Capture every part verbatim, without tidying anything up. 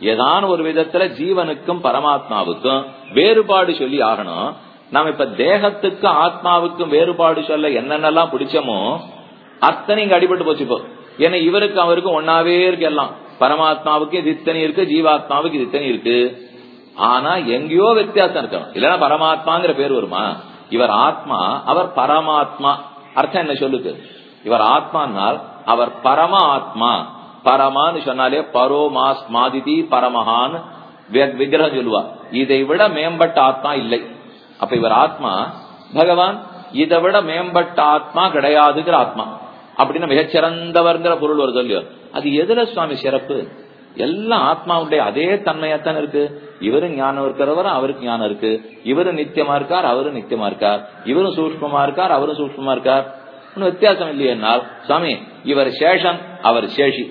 ஏதான ஒரு விதத்துல ஜீவனுக்கும் பரமாத்மாவுக்கும் வேறுபாடு சொல்லி ஆகணும். நாம இப்ப தேகத்துக்கும் ஆத்மாவுக்கும் வேறுபாடு சொல்ல என்னென்னலாம் பிடிச்சோமோ அத்தனை இங்க அடிபட்டு போச்சு. இப்போ ஏன்னா இவருக்கு அவருக்கும் ஒன்னாவே இருக்கு. எல்லாம் பரமாத்மாவுக்கு இது இத்தனை இருக்கு, ஜீவாத்மாவுக்கு இது இத்தனை இருக்கு. ஆனா எங்கேயோ வித்தியாசம் இருக்கணும், இல்லன்னா பரமாத்மாங்கிற பேர் வருமா? இவர் ஆத்மா, அவர் பரமாத்மா. அர்த்தம் என்ன சொல்லுது? இவர் ஆத்மானால் அவர் பரம ஆத்மா. பரமான்னு சொன்னாலே பரோமாஸ் மாதிதி பரமஹான் விக்கிரகம் சொல்லுவா. இதை விட மேம்பட்ட ஆத்மா இல்லை. அப்ப இவர் ஆத்மா, பகவான் இதை விட மேம்பட்ட ஆத்மா கிடையாதுங்கிற ஆத்மா. அப்படின்னா மிகச்சிறந்தவர்ங்கிற பொருள் வருது இல்லையோ? அது எதுல சுவாமி சிறப்பு? எல்லாம் ஆத்மாவுடைய அதே தன்மையாத்தான் இருக்கு. இவரும் ஞானம் இருக்கிறவர், அவருக்கு ஞானம் இருக்கு. இவரும் நித்தியமா இருக்கார், அவரும் நித்தியமா இருக்கார். இவரும் சூக்ஷ்மமா இருக்கார், அவரும் சூக்ஷ்மமா இருக்கார். ஒன்னும் வித்தியாசம் இல்லையென்னால் சுவாமி இவர் சேஷன், அவர் சேஷி,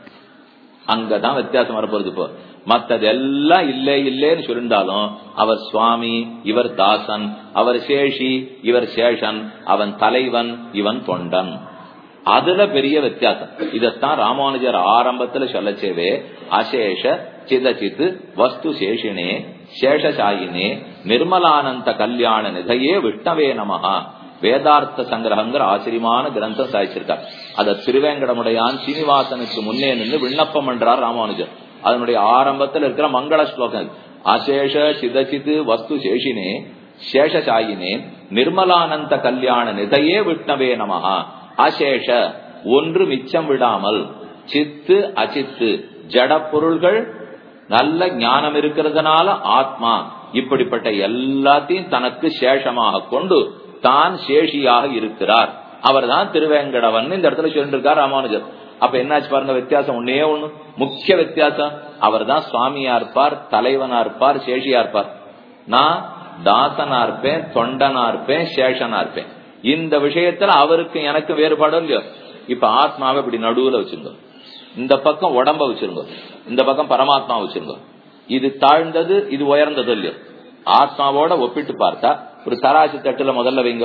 அங்கதான் வித்தியாசம் வரப்போகுது. இப்போ மத்தது எல்லாம் இல்லை இல்லைன்னு சொல்லிருந்தாலும் அவர் சுவாமி, இவர் தாசன், அவர் சேஷி, இவர் சேஷன், அவன் தலைவன், இவன் தொண்டன். அதுல பெரிய வித்தியாசம். இதத்தான் ராமானுஜர் ஆரம்பத்துல சொல்லச்சேவே அசேஷ சிதச்சித் வஸ்து சேஷினே சேஷசாயினே நிர்மலானந்த கல்யாண நிதையே விஷ்ணவே நமஹா வேதார்த்த சங்கிரகங்கிற ஆச்சரியமான கிரந்தம் சாதிச்சிருக்கார். அத திருவேங்கடமுடையான் சீனிவாசனுக்கு முன்னே நின்று விண்ணப்பம் பண்றார் ராமானுஜர். அதனுடைய ஆரம்பத்தில் இருக்கிற மங்கள ஸ்லோகம் அசேஷ சிதச்சித் வஸ்து சேஷினே சேஷசாயினே நிர்மலானந்த கல்யாண நிதையே விஷ்ணவே நமஹா. அசேஷ ஒன்று மிச்சம் விடாமல், சித்து அச்சித்து ஜட பொருள்கள் நல்ல ஞானம் இருக்கிறதுனால ஆத்மா இப்படிப்பட்ட எல்லாத்தையும் தனக்கு சேஷமாக கொண்டு தான் சேஷியாக இருக்கிறார். அவர் தான் திருவேங்கடவன் இந்த இடத்துல சொல்லிருக்கார் ராமானுஜர். அப்ப என்னாச்சு பாருங்க வித்தியாசம். ஒன்னே ஒண்ணு முக்கிய வித்தியாசம், அவர் தான் சுவாமியா இருப்பார், தலைவனா இருப்பார், சேஷியா இருப்பார். நான் தாசனா இருப்பேன், தொண்டனா இருப்பேன், சேஷனா இருப்பேன். இந்த விஷயத்துல அவருக்கு எனக்கு வேறுபாடு இல்லையோ? இப்ப ஆத்மாவை இப்படி நடுவுல வச்சிருங்க, இந்த பக்கம் உடம்ப வச்சிருங்க, இந்த பக்கம் பரமாத்மா வச்சிருங்க. இது தாழ்ந்தது, இது உயர்ந்தது இல்லையோ? ஆத்மாவோட ஒப்பிட்டு பார்த்தா ஒரு தராசு தட்டுல முதல்ல வைங்க.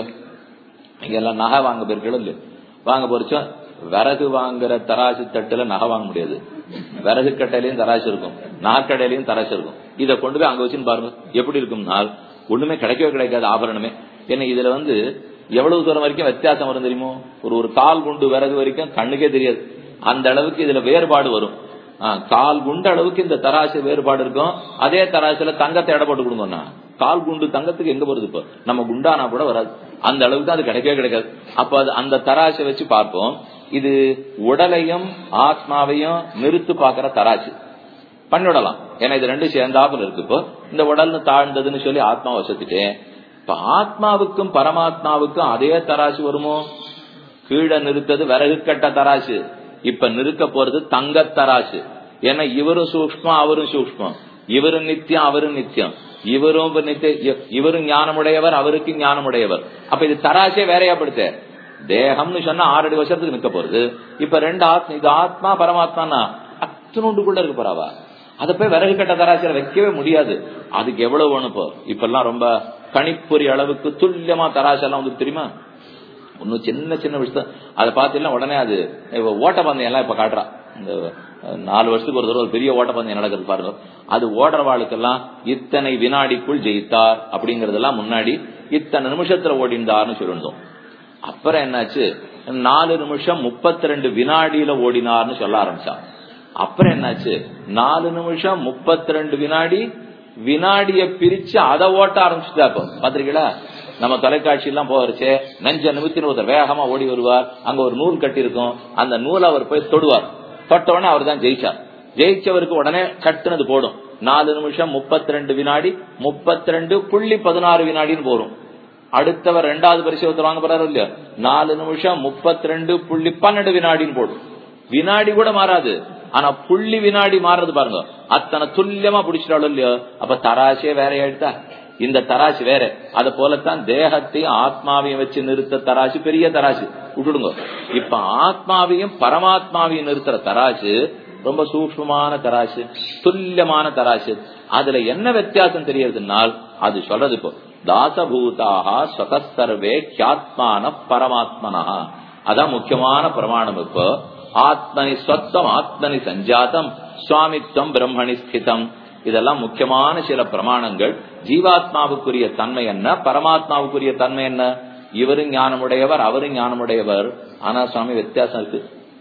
இங்க எல்லாம் நகை வாங்க போயிருக்கீங்களோ இல்லையோ? வாங்க போறச்சோம் விறகு வாங்குற தராசு தட்டுல நகை வாங்க முடியாது. விறகு கட்டையிலயும் தராசு இருக்கும், நகைக்கடையிலயும் தராசு இருக்கும். இதை கொண்டு போய் அங்க வச்சுன்னு பாருங்க எப்படி இருக்கும்னால் ஒண்ணுமே கிடைக்கவே கிடைக்காது ஆபரணமே. ஏன்னா இதுல வந்து எவ்வளவு தூரம் வரைக்கும் வித்தியாசம் வரும் தெரியுமோ? ஒரு ஒரு கால் குண்டு விறகு வரைக்கும் கண்ணுக்கே தெரியாது. அந்த அளவுக்கு இதுல வேறுபாடு வரும். கால் குண்டு அளவுக்கு இந்த தராசு வேறுபாடு இருக்கும். அதே தராசுல தங்கத்தை எடை போட்டு கொடுங்கண்ணா, கால் குண்டு தங்கத்துக்கு எங்க வருது? இப்போ நம்ம குண்டானா கூட வராது. அந்த அளவுக்கு தான் அது கிடைக்கவே கிடைக்காது. அப்ப அது அந்த தராசை வச்சு பார்ப்போம். இது உடலையும் ஆத்மாவையும் நிறுத்து பாக்குற தராசு பண்ணிவிடலாம். ஏன்னா இது ரெண்டும் சேர்ந்தாப்புல இருக்கு. இப்போ இந்த உடல்னு தாழ்ந்ததுன்னு சொல்லி ஆத்மா வசத்துட்டேன். இப்ப ஆத்மாவுக்கும் பரமாத்மாவுக்கும் அதே தராசு வருமோ? கீழே நிறுத்தது விறகு கட்ட தராசு, இப்ப நிறுத்த போறது தங்க தராசு. ஏன்னா இவரும் சூக்ஷ்மம், அவரும் சூக்ஷ்மம். இவரும் நித்தியம், அவரும் நித்தியம். இவரும் நித்திய, இவரும் ஞானமுடையவர், அவருக்கு ஞானமுடையவர். அப்ப இது தராசே வேறையாப்படுத்த. தேகம்னு சொன்னா ஆறடி வருஷத்துக்கு நிக்க போறது. இப்ப ரெண்டு ஆத்மா, இது ஆத்மா பரமாத்மானா அத்தனோண்டு கூட இருக்கு போறாவா? அதை போய் விறகு கட்ட தராசில வைக்கவே முடியாது. அதுக்கு எவ்வளவு வேணும்? இப்போ இப்ப எல்லாம் ரொம்ப கணிப்பொறி அளவுக்கு துல்லியமா தராசெல்லாம் வந்து தெரியுமா? ஒன்னும் சின்ன சின்ன விஷயம் அதை பார்த்தீங்கன்னா உடனே அது ஓட்டப்பந்தயம் எல்லாம் இப்ப காட்டுறா. இந்த நாலு வருஷத்துக்கு ஒரு தடவை பெரிய ஓட்டப்பந்தயம் நடக்கிறது பாருங்க. அது ஓடுறவாளுக்கெல்லாம் இத்தனை வினாடிக்குள் ஜெயித்தார் அப்படிங்கறதெல்லாம் முன்னாடி இத்தனை நிமிஷத்துல ஓடிந்தார்னு சொல்லிருந்தோம். அப்புறம் என்னாச்சு, நாலு நிமிஷம் முப்பத்தி ரெண்டு வினாடியில ஓடினார்னு சொல்ல ஆரம்பிச்சா. அப்புறம் என்னாச்சு, நாலு நிமிஷம் முப்பத்தி ரெண்டு வினாடி வினாடிய பிரிச்சு அதை ஓட்ட ஆரம்பிச்சுட்டா. இப்போ பாத்திருக்கீங்களா? நம்ம தொலைக்காட்சி எல்லாம் போறச்சே நஞ்ச நிமித்தின் ஒருத்தர் வேகமா ஓடி வருவார். அங்க ஒரு நூல் கட்டி இருக்கும், அந்த நூலை அவர் போய் தொடுவார். தொட்ட உடனே அவர் தான் ஜெயிச்சார். ஜெயிச்சவருக்கு உடனே சட்டுனது போடும். நாலு நிமிஷம் முப்பத்தி ரெண்டு வினாடி முப்பத்தி ரெண்டு புள்ளி பதினாறு வினாடின்னு போடும். அடுத்தவர் ரெண்டாவது பரிசு ஒருத்தர் வாங்க போறாரு இல்லையா, நாலு நிமிஷம் முப்பத்தி ரெண்டு புள்ளி பன்னெண்டு வினாடின்னு போடும். வினாடி கூட மாறாது, ஆனா புள்ளி வினாடி மாறுறது பாருங்க. அத்தனை துல்லியமா பிடிச்சிட்டாலும் இல்லையோ? அப்ப தராசே வேற ஆயிடுதா? இந்த தராசு வேற. அது போலத்தான் தேகத்தையும் ஆத்மாவையும் வச்சு நிறுத்த தராசு பெரிய தராசு விட்டுடுங்க. இப்ப ஆத்மாவையும் பரமாத்மாவையும் நிறுத்துற தராசு ரொம்ப சூக்ஷ்மமான தராசு, துல்லியமான தராசு. அதுல என்ன வித்தியாசம் தெரியறதுனால் அது சொல்றது இப்போ தாசபூதாக ஸ்வதர்வே கியாத்மான பரமாத்மனா. அதான் முக்கியமான பிரமாணம். இப்போ ஆத்மனி ஸ்வத்வம் ஆத்மனி சஞ்சாதம் சுவாமித்வம் பிரம்மணி ஸ்திதம். இதெல்லாம் முக்கியமான சில பிரமாணங்கள். ஜீவாத்மாவுக்குரிய தன்மை என்ன, பரமாத்மாவுக்குரிய தன்மை என்ன? இவரும் ஞானமுடையவர், அவரும் ஞானமுடையவர். ஆனா சுவாமி வித்தியாசம் இருக்கு.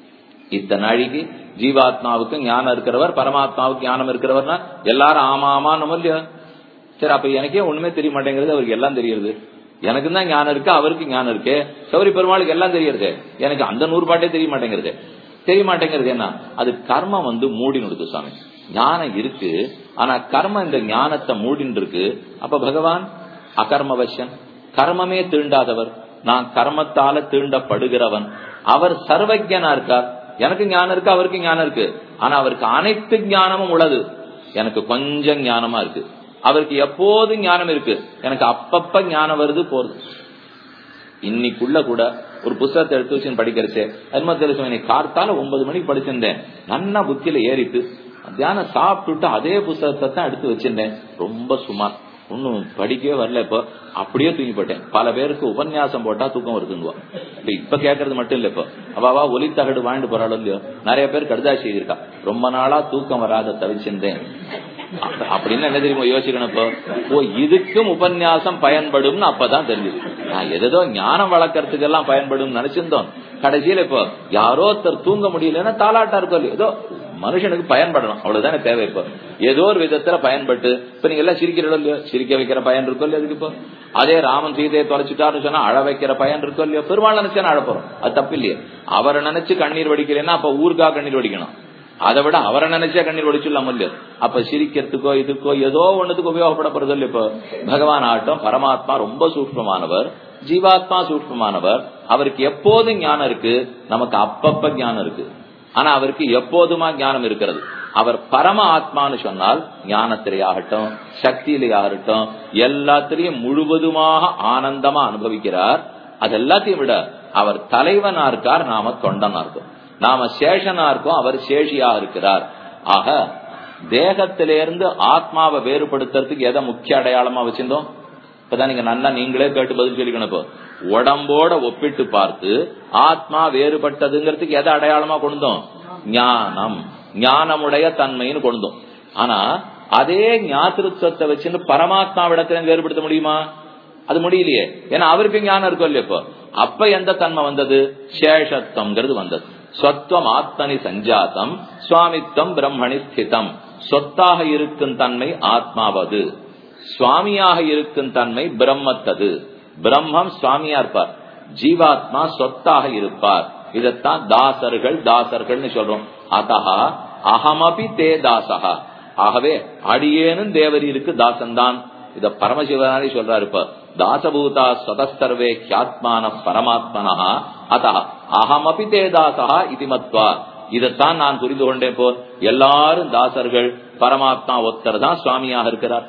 இத்தனை நாளைக்கு ஜீவாத்மாவுக்கு ஞானம் இருக்கிறவர், பரமாத்மாவுக்கு ஞானம் இருக்கிறவர்னா எல்லாரும் ஆமா ஆமான்னு இல்லையா? சரி, அப்ப எனக்கே ஒண்ணுமே தெரிய மாட்டேங்கிறது, அவருக்கு எல்லாம் தெரியுது. எனக்கு தான் ஞானம் இருக்கு, அவருக்கு ஞானம் இருக்கு. சௌரி பெருமாளுக்கு எல்லாம் தெரியுது, எனக்கு அந்த நூறு பாட்டே தெரிய மாட்டேங்கிறது. தெரிய மாட்டேங்கிறது என்ன? அது கர்மம் வந்து மூடினுடுது சுவாமி. ஞானம் இருக்கு, ஆனா கர்மம் இந்த ஞானத்தை மூடின்னு இருக்கு. அப்ப பகவான் அகர்மவசன், கர்மமே தீண்டாதவர். நான் கர்மத்தால தீண்டப்படுகிறவன். அவர் சர்வஜனா இருக்கார். எனக்கு ஞானம் இருக்கு, அவருக்கு ஞானம் இருக்கு. ஆனா அவருக்கு அனைத்து ஞானமும் உள்ளது, எனக்கு கொஞ்சம் ஞானமா இருக்கு. அவருக்கு எப்போதும் ஞானம் இருக்கு, எனக்கு அப்பப்ப ஞானம் வருது போறது. இன்னைக்குள்ள கூட ஒரு புத்தகத்தை எடுத்து வச்சு படிக்கிறச்சே அது தெரியும். கார்த்தால ஒன்பது மணிக்கு படிச்சிருந்தேன், நன்னா புத்தியில ஏறிட்டு தியானம் சாப்பிட்டுட்டு அதே புத்தகத்தை தான் எடுத்து வச்சிருந்தேன். ரொம்ப சுமார் ஒன்னும் படிக்கவே வரல. இப்ப அப்படியே தூங்கி போட்டேன். பல பேருக்கு உபன்யாசம் போட்டா தூக்கம் வருதுங்குவா. இப்ப கேட்கறது மட்டும் இல்ல, இப்ப அவாவா ஒலி தகடு வாழ்ந்து போறாளோ இல்லையோ, நிறைய பேர் கடுதாசி எழுதியிருக்கா, ரொம்ப நாளா தூக்கம் வராத தவிச்சிருந்தேன் அப்படின்னு. என்ன தெரியுமா யோசிக்கணும், இப்போ இதுக்கும் உபன்யாசம் பயன்படும் அப்பதான் தெரியுது. நான் ஏதோ ஞானம் வளர்க்கறதுக்கு எல்லாம் பயன்படும் நினைச்சிருந்தோம். கடைசியில இப்போ யாரோ ஒருத்தர் தூங்க முடியலன்னா தாலாட்டா இருக்கோ இல்லையோ, ஏதோ மனுஷனுக்கு பயன்படணும், அவ்வளவுதானே தேவை. இப்போ ஏதோ ஒரு விதத்துல பயன்பட்டு இப்ப நீங்க எல்லாம் சிரிக்கிறோம் இல்லையோ, சிரிக்க வைக்கிற பயன் இருக்கோ இல்லையோ அதுக்கு. இப்போ அதே ராமன் சீதையை தொலைச்சுட்டாருன்னு சொன்னா அழ வைக்கிற பயன் இருக்கோ இல்லையோ. பெருமாள் நினைச்சா அழ போறோம், அது தப்பு இல்லையே. அவரை நினைச்சு கண்ணீர் வடிக்கிறேன்னா அப்ப ஊருக்கா கண்ணீர் வடிக்கணும், அதை விட அவரை நினைச்சா கண்ணீர் வடிச்சுலாம் இல்லையோ. அப்ப சிரிக்கிறதுக்கோ இதுக்கோ ஏதோ ஒண்ணுக்கு உபயோகப்பட போறது இல்லை. இப்போ பகவான் ஆட்டம் பரமாத்மா ரொம்ப சூக்ஷ்மமானவர், ஜீவாத்மா சூக்ஷ்மமானவர். அவருக்கு எப்போதும் ஞானம் இருக்கு, நமக்கு அப்பப்ப ஞானம் இருக்கு. ஆனா அவருக்கு எப்போதுமா ஞானம் இருக்கிறது. அவர் பரம ஆத்மான்னு சொன்னால் ஞானத்திலேயாகட்டும் சக்தியிலேயாகட்டும் எல்லாத்திலையும் முழுவதுமாக ஆனந்தமா அனுபவிக்கிறார். அது எல்லாத்தையும் விட அவர் தலைவனா இருக்கார், நாம தொண்டனா இருக்கோம். நாம சேஷனா இருக்கோம், அவர் சேஷியா இருக்கிறார். ஆக தேகத்திலிருந்து ஆத்மாவை வேறுபடுத்துறதுக்கு எதை முக்கிய அடையாளமா வச்சிருந்தோம்? இப்பதான் நீங்க நல்லா நீங்களே கேட்டு பதில் சொல்லிக்கணும். இப்போ உடம்போட ஒப்பிட்டு பார்த்து ஆத்மா வேறுபட்டதுங்கிறதுக்கு எதை அடையாளமா கொண்டோம்? ஞானம், ஞானமுடைய தன்மைன்னு கொண்டோம். ஆனா அதே ஞாத்திருத்துவத்தை வச்சுன்னு பரமாத்மாவிடத்துல வேறுபடுத்த முடியுமா? அது முடியலையே. ஏன்னா அவருக்கு ஞானம் இருக்கும் இல்லையா. இப்போ அப்ப எந்த தன்மை வந்தது? சேஷத்துவம்ங்கிறது வந்தது. சொத்துவம் ஆத்மனி சஞ்சாத்தம், சுவாமித்வம் பிரம்மணி ஸ்திதம். சொத்தாக இருக்கும் தன்மை ஆத்மாவது, சுவாமியாக இருக்கும் தன்மை பிரம்மத்தது. பிரம்மம் சுவாமியா இருப்பார், ஜீவாத்மா சொத்தாக இருப்பார். இதத்தான் தாசர்கள் தாசர்கள் சொல்றோம். அதஹா அகமபி தே தாசகா. ஆகவே அடியேனும் தேவரீருக்கு தாசன்தான். இத பரமசிவனாரி சொல்றாரு. இப்ப தாசபூதா சதஸ்தர்வே ஹியாத்மான பரமாத்மனா அதஹ அகமபி தே தாசகா இது மத்வா. இதத்தான் நான் புரிந்து கொண்டேன். போல் எல்லாரும் தாசர்கள், பரமாத்மா ஒருத்தர் தான் சுவாமியாக இருக்கிறார்.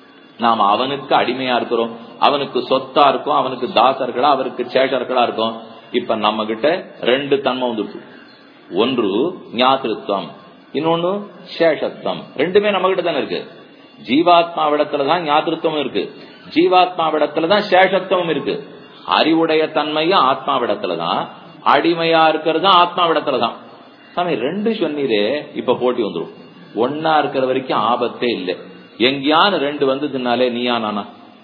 நாம அவனுக்கு அடிமையா இருக்கிறோம், அவனுக்கு சொத்தா இருக்கும், அவனுக்கு தாசர்களா அவருக்கு சேஷர்களா இருக்கும். இப்ப நம்ம கிட்ட ரெண்டு தன்மை வந்துருக்கு. ஒன்று ஞாத்திருத்துவம், இன்னொன்னு சேஷத்துவம். ரெண்டுமே நம்ம கிட்ட தானே இருக்கு. ஜீவாத்மாவிடத்துலதான் ஞாத்திருத்துவம் இருக்கு, ஜீவாத்மாவிடத்துலதான் சேஷத்துவம் இருக்கு. அறிவுடைய தன்மையும் ஆத்மாவிடத்துலதான், அடிமையா இருக்கிறது ஆத்மாவிடத்துலதான். சாமி ரெண்டு சொன்னீரே, இப்ப போட்டி வந்துடும். ஒன்னா இருக்கிற வரைக்கும் ஆபத்தே இல்லை, எங்கேயானு ரெண்டு வந்ததுனாலே நீயா நானா.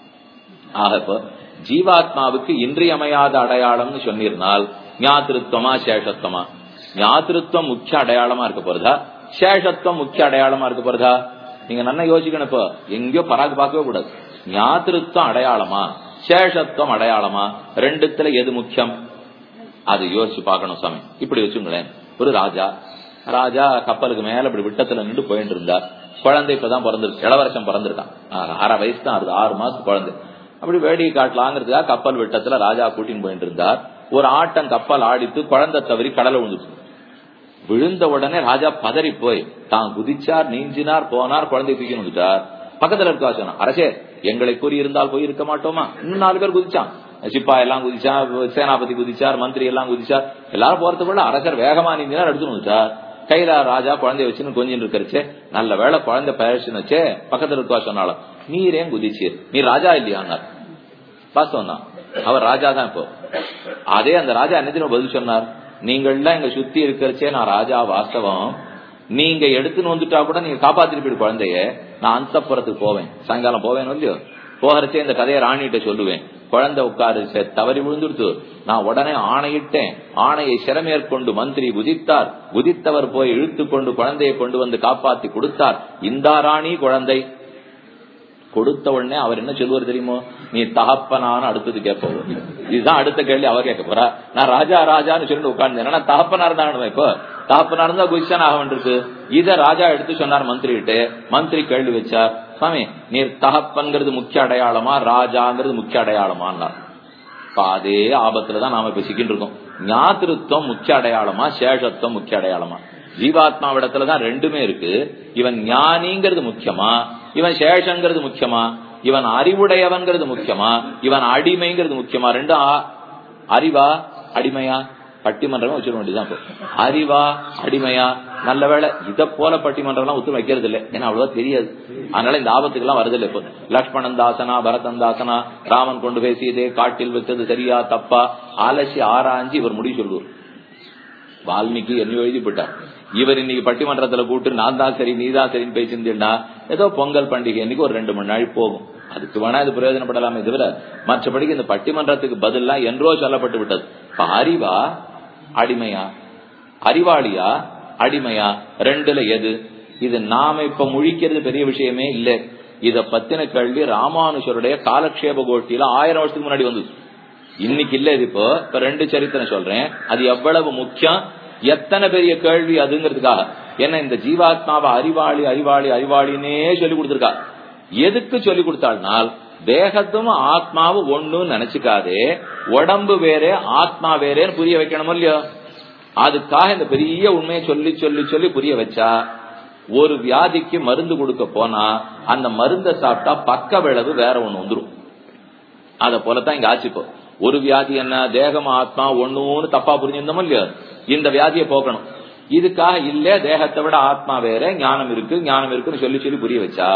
ஆக இப்ப ஜீவாத்மாவுக்கு இன்றியமையாத அடையாளம்னு சொன்னிருந்தால் ஞாத்திருத்துவமா சேஷத்துவமா? ஞாத்திருத்துவம் முக்கிய அடையாளமா இருக்க போறதா, சேஷத்துவம் முக்கிய அடையாளமா இருக்க போறதா? நீங்க நல்லா யோசிக்கணும். இப்ப எங்கயோ பராக்கு பார்க்கவே கூடாது. ஞாத்திருத்துவம் அடையாளமா, சேஷத்துவம் அடையாளமா, ரெண்டுத்துல எது முக்கியம்? அது யோசிச்சு பார்க்கணும் சாமி. இப்படி வச்சுங்களேன், ஒரு ராஜா ராஜா கப்பலுக்கு மேல இப்படி விட்டத்துல நின்று போயிட்டு இருந்தார். குழந்தை இப்பதான் பிறந்திருக்கு, இளவரசம் பிறந்திருக்கான், அரை வயசு தான் ஆறுது, ஆறு மாசத்து குழந்தை. அப்படி வேடிக்கை காட்டலாங்கிறதுக்காக கப்பல் விட்டத்துல ராஜா கூட்டின்னு போயிட்டு இருந்தார். ஒரு ஆட்டம் கப்பல் ஆடித்து குழந்தை தவறி கடலை விழுந்துச்சு. விழுந்த உடனே ராஜா பதறி போய் தான் குதிச்சார், நீஞ்சினார், போனார், குழந்தை தூக்கி வந்துட்டார். பக்கத்துல இருக்கா சொன்னா, அரசே எங்களை கூறி இருந்தால் போய் இருக்க மாட்டோமா? இன்னும் நாலு பேர் குதிச்சான், சிப்பா எல்லாம் குதிச்சார், சேனாபதி குதிச்சார், மந்திரி எல்லாம் குதிச்சார். எல்லாரும் போறதுக்குள்ள அரசர் வேகமா நீந்தினார், எடுத்துன்னு வந்துட்டார். கையில ராஜா குழந்தைய வச்சுன்னு கொஞ்சம் இருக்கிறச்சே, நல்ல வேலை குழந்தை பயிற்சின்னு வச்சே. பக்கத்துல இருக்கா சொன்னாலும், நீர் ஏன் குதிச்சீர், நீ ராஜா இல்லையான்னார். வாஸ்தவம் தான், அவர் ராஜா தான். இப்போ அதே அந்த ராஜா என்ன பதில் சொன்னார், நீங்கள்லாம் எங்க சுத்தி இருக்கிறச்சே நான் ராஜா வாஸ்தவம், நீங்க எடுத்துன்னு வந்துட்டா கூட நீங்க காப்பாத்திட்டு போயிடு குழந்தைய. நான் அந்தப்புறத்துக்கு போவேன், சாயங்காலம் போவேன் இல்லையோ, போகிறச்சே இந்த கதையை ராணிகிட்ட சொல்லுவேன். குழந்தை உட்காரு தவறி விழுந்துடுத்து, நான் உடனே ஆணையிட்டேன். ஆணையை சிறமேற்கொண்டு மந்திரி குதித்தார். குதித்தவர் போய் இழுத்து கொண்டு குழந்தையை கொண்டு வந்து காப்பாத்தி கொடுத்தார். இந்த ராணி குழந்தை கொடுத்த உடனே அவர் என்ன சொல்லுவார் தெரியுமோ, நீ தகப்பனான்னு அடுத்தது கேட்போம். இதுதான் அடுத்த கேள்வி அவர் கேட்க போறா. நான் ராஜா ராஜான்னு சொல்லிட்டு உட்கார்ந்தேன். தகப்பனா இருந்தா இப்போ தகப்பனா இருந்தா குதிச்சான் ஆக வேண்டியிருக்கு. இத ராஜா எடுத்து சொன்னார் மந்திரி கிட்ட. மந்திரி கேள்வி வச்சார், சாமி நீர் தகப்பன்கிறது முக்கிய அடையாளமா ராஜாங்கிறது முக்கிய அடையாளமான்னார். அதே ஆபத்துலதான் நாம இப்ப சிக்கிட்டு இருக்கோம். ஞாத்திருத்தம் முக்கிய அடையாளமா சேஷத்துவம் முக்கிய அடையாளமா? ஜீவாத்மாவிடத்துலதான் ரெண்டுமே இருக்கு. இவன் ஞானிங்கிறது முக்கியமா, இவன் சேஷங்கிறது முக்கியமா, இவன் அறிவுடையவன்கிறது முக்கியமா, இவன் அடிமைங்கிறது முக்கியமா? ரெண்டும் அறிவா அடிமையா? பட்டிமன்றம் வச்சிட வேண்டியதான். அறிவா அடிமையா? நல்ல வேலை இத போல பட்டிமன்றம் எல்லாம் ஒத்து வைக்கிறது இல்லை, ஏன்னா அவ்வளவா தெரியாது. அதனால இந்த ஆபத்துக்கு எல்லாம் வருது இல்லை. இப்போ லக்ஷ்மணன் தாசனா பரதன் தாசனா, ராமன் கொண்டு பேசியதே காட்டில் வச்சது சரியா தப்பா அலசி ஆராய்ஞ்சு இவர் முடிவு சொல்லுவார். வால்மீகி என்ன எழுதி போட்டார். இவர் இன்னைக்கு பட்டிமன்றத்துல கூட்டு நான் தான் சரி நீ தான் சரின்னு பேசியிருந்தா ஏதோ பொங்கல் பண்டிகை இன்னைக்கு ஒரு ரெண்டு மணி நாள் போகும். அதுக்கு வேணா இது பிரயோஜனப்படலாமே தவிர மற்றபடிக்கு இந்த பட்டிமன்றத்துக்கு பதிலா என்றோ சொல்லப்பட்டு விட்டது. இப்ப அறிவா அடிமையா, அறிவாளியா அடிமையா, ரெண்டுல எது? இது நாம இப்ப முழிக்கிறது பெரிய விஷயமே இல்ல. இத பத்தின கேள்வி ராமானுஷருடைய காலக்ஷேப கோஷ்டியில ஆயிரம் வருஷத்துக்கு முன்னாடி வந்தது. இன்னைக்கு இல்ல. இது இப்போ இப்ப ரெண்டு சரித்திரம் சொல்றேன். அது எவ்வளவு முக்கியம், எத்தனை பெரிய கேள்வி அதுங்கிறதுக்காக. ஏன்னா இந்த ஜீவாத்மாவை அறிவாளி அறிவாளி அறிவாளினே சொல்லி கொடுத்திருக்கா. எதுக்கு சொல்லி கொடுத்தாள்னால், தேகத்தும் ஆத்மாவும் ஒண்ணுன்னு நினைச்சுக்காதே, உடம்பு வேறே ஆத்மா வேறேன்னு புரிய வைக்கணும் இல்லையோ. அதுக்காக இந்த பெரிய உண்மையை சொல்லி சொல்லி சொல்லி புரிய வச்சா, ஒரு வியாதிக்கு மருந்து கொடுக்க போனா அந்த மருந்தை சாப்பிட்டா பக்க விளைவு வேற ஒண்ணு வந்துடும். அத போலதான் இங்க ஆச்சுப்போ. ஒரு வியாதி என்ன, தேகம் ஆத்மா ஒண்ணுன்னு தப்பா புரிஞ்சிருந்தோம் இல்லையோ. இந்த வியாதியை போக்கணும். இதுக்காக இல்ல தேகத்தை விட ஆத்மா வேற, ஞானம் இருக்கு ஞானம் இருக்குன்னு சொல்லி சொல்லி புரிய வச்சா,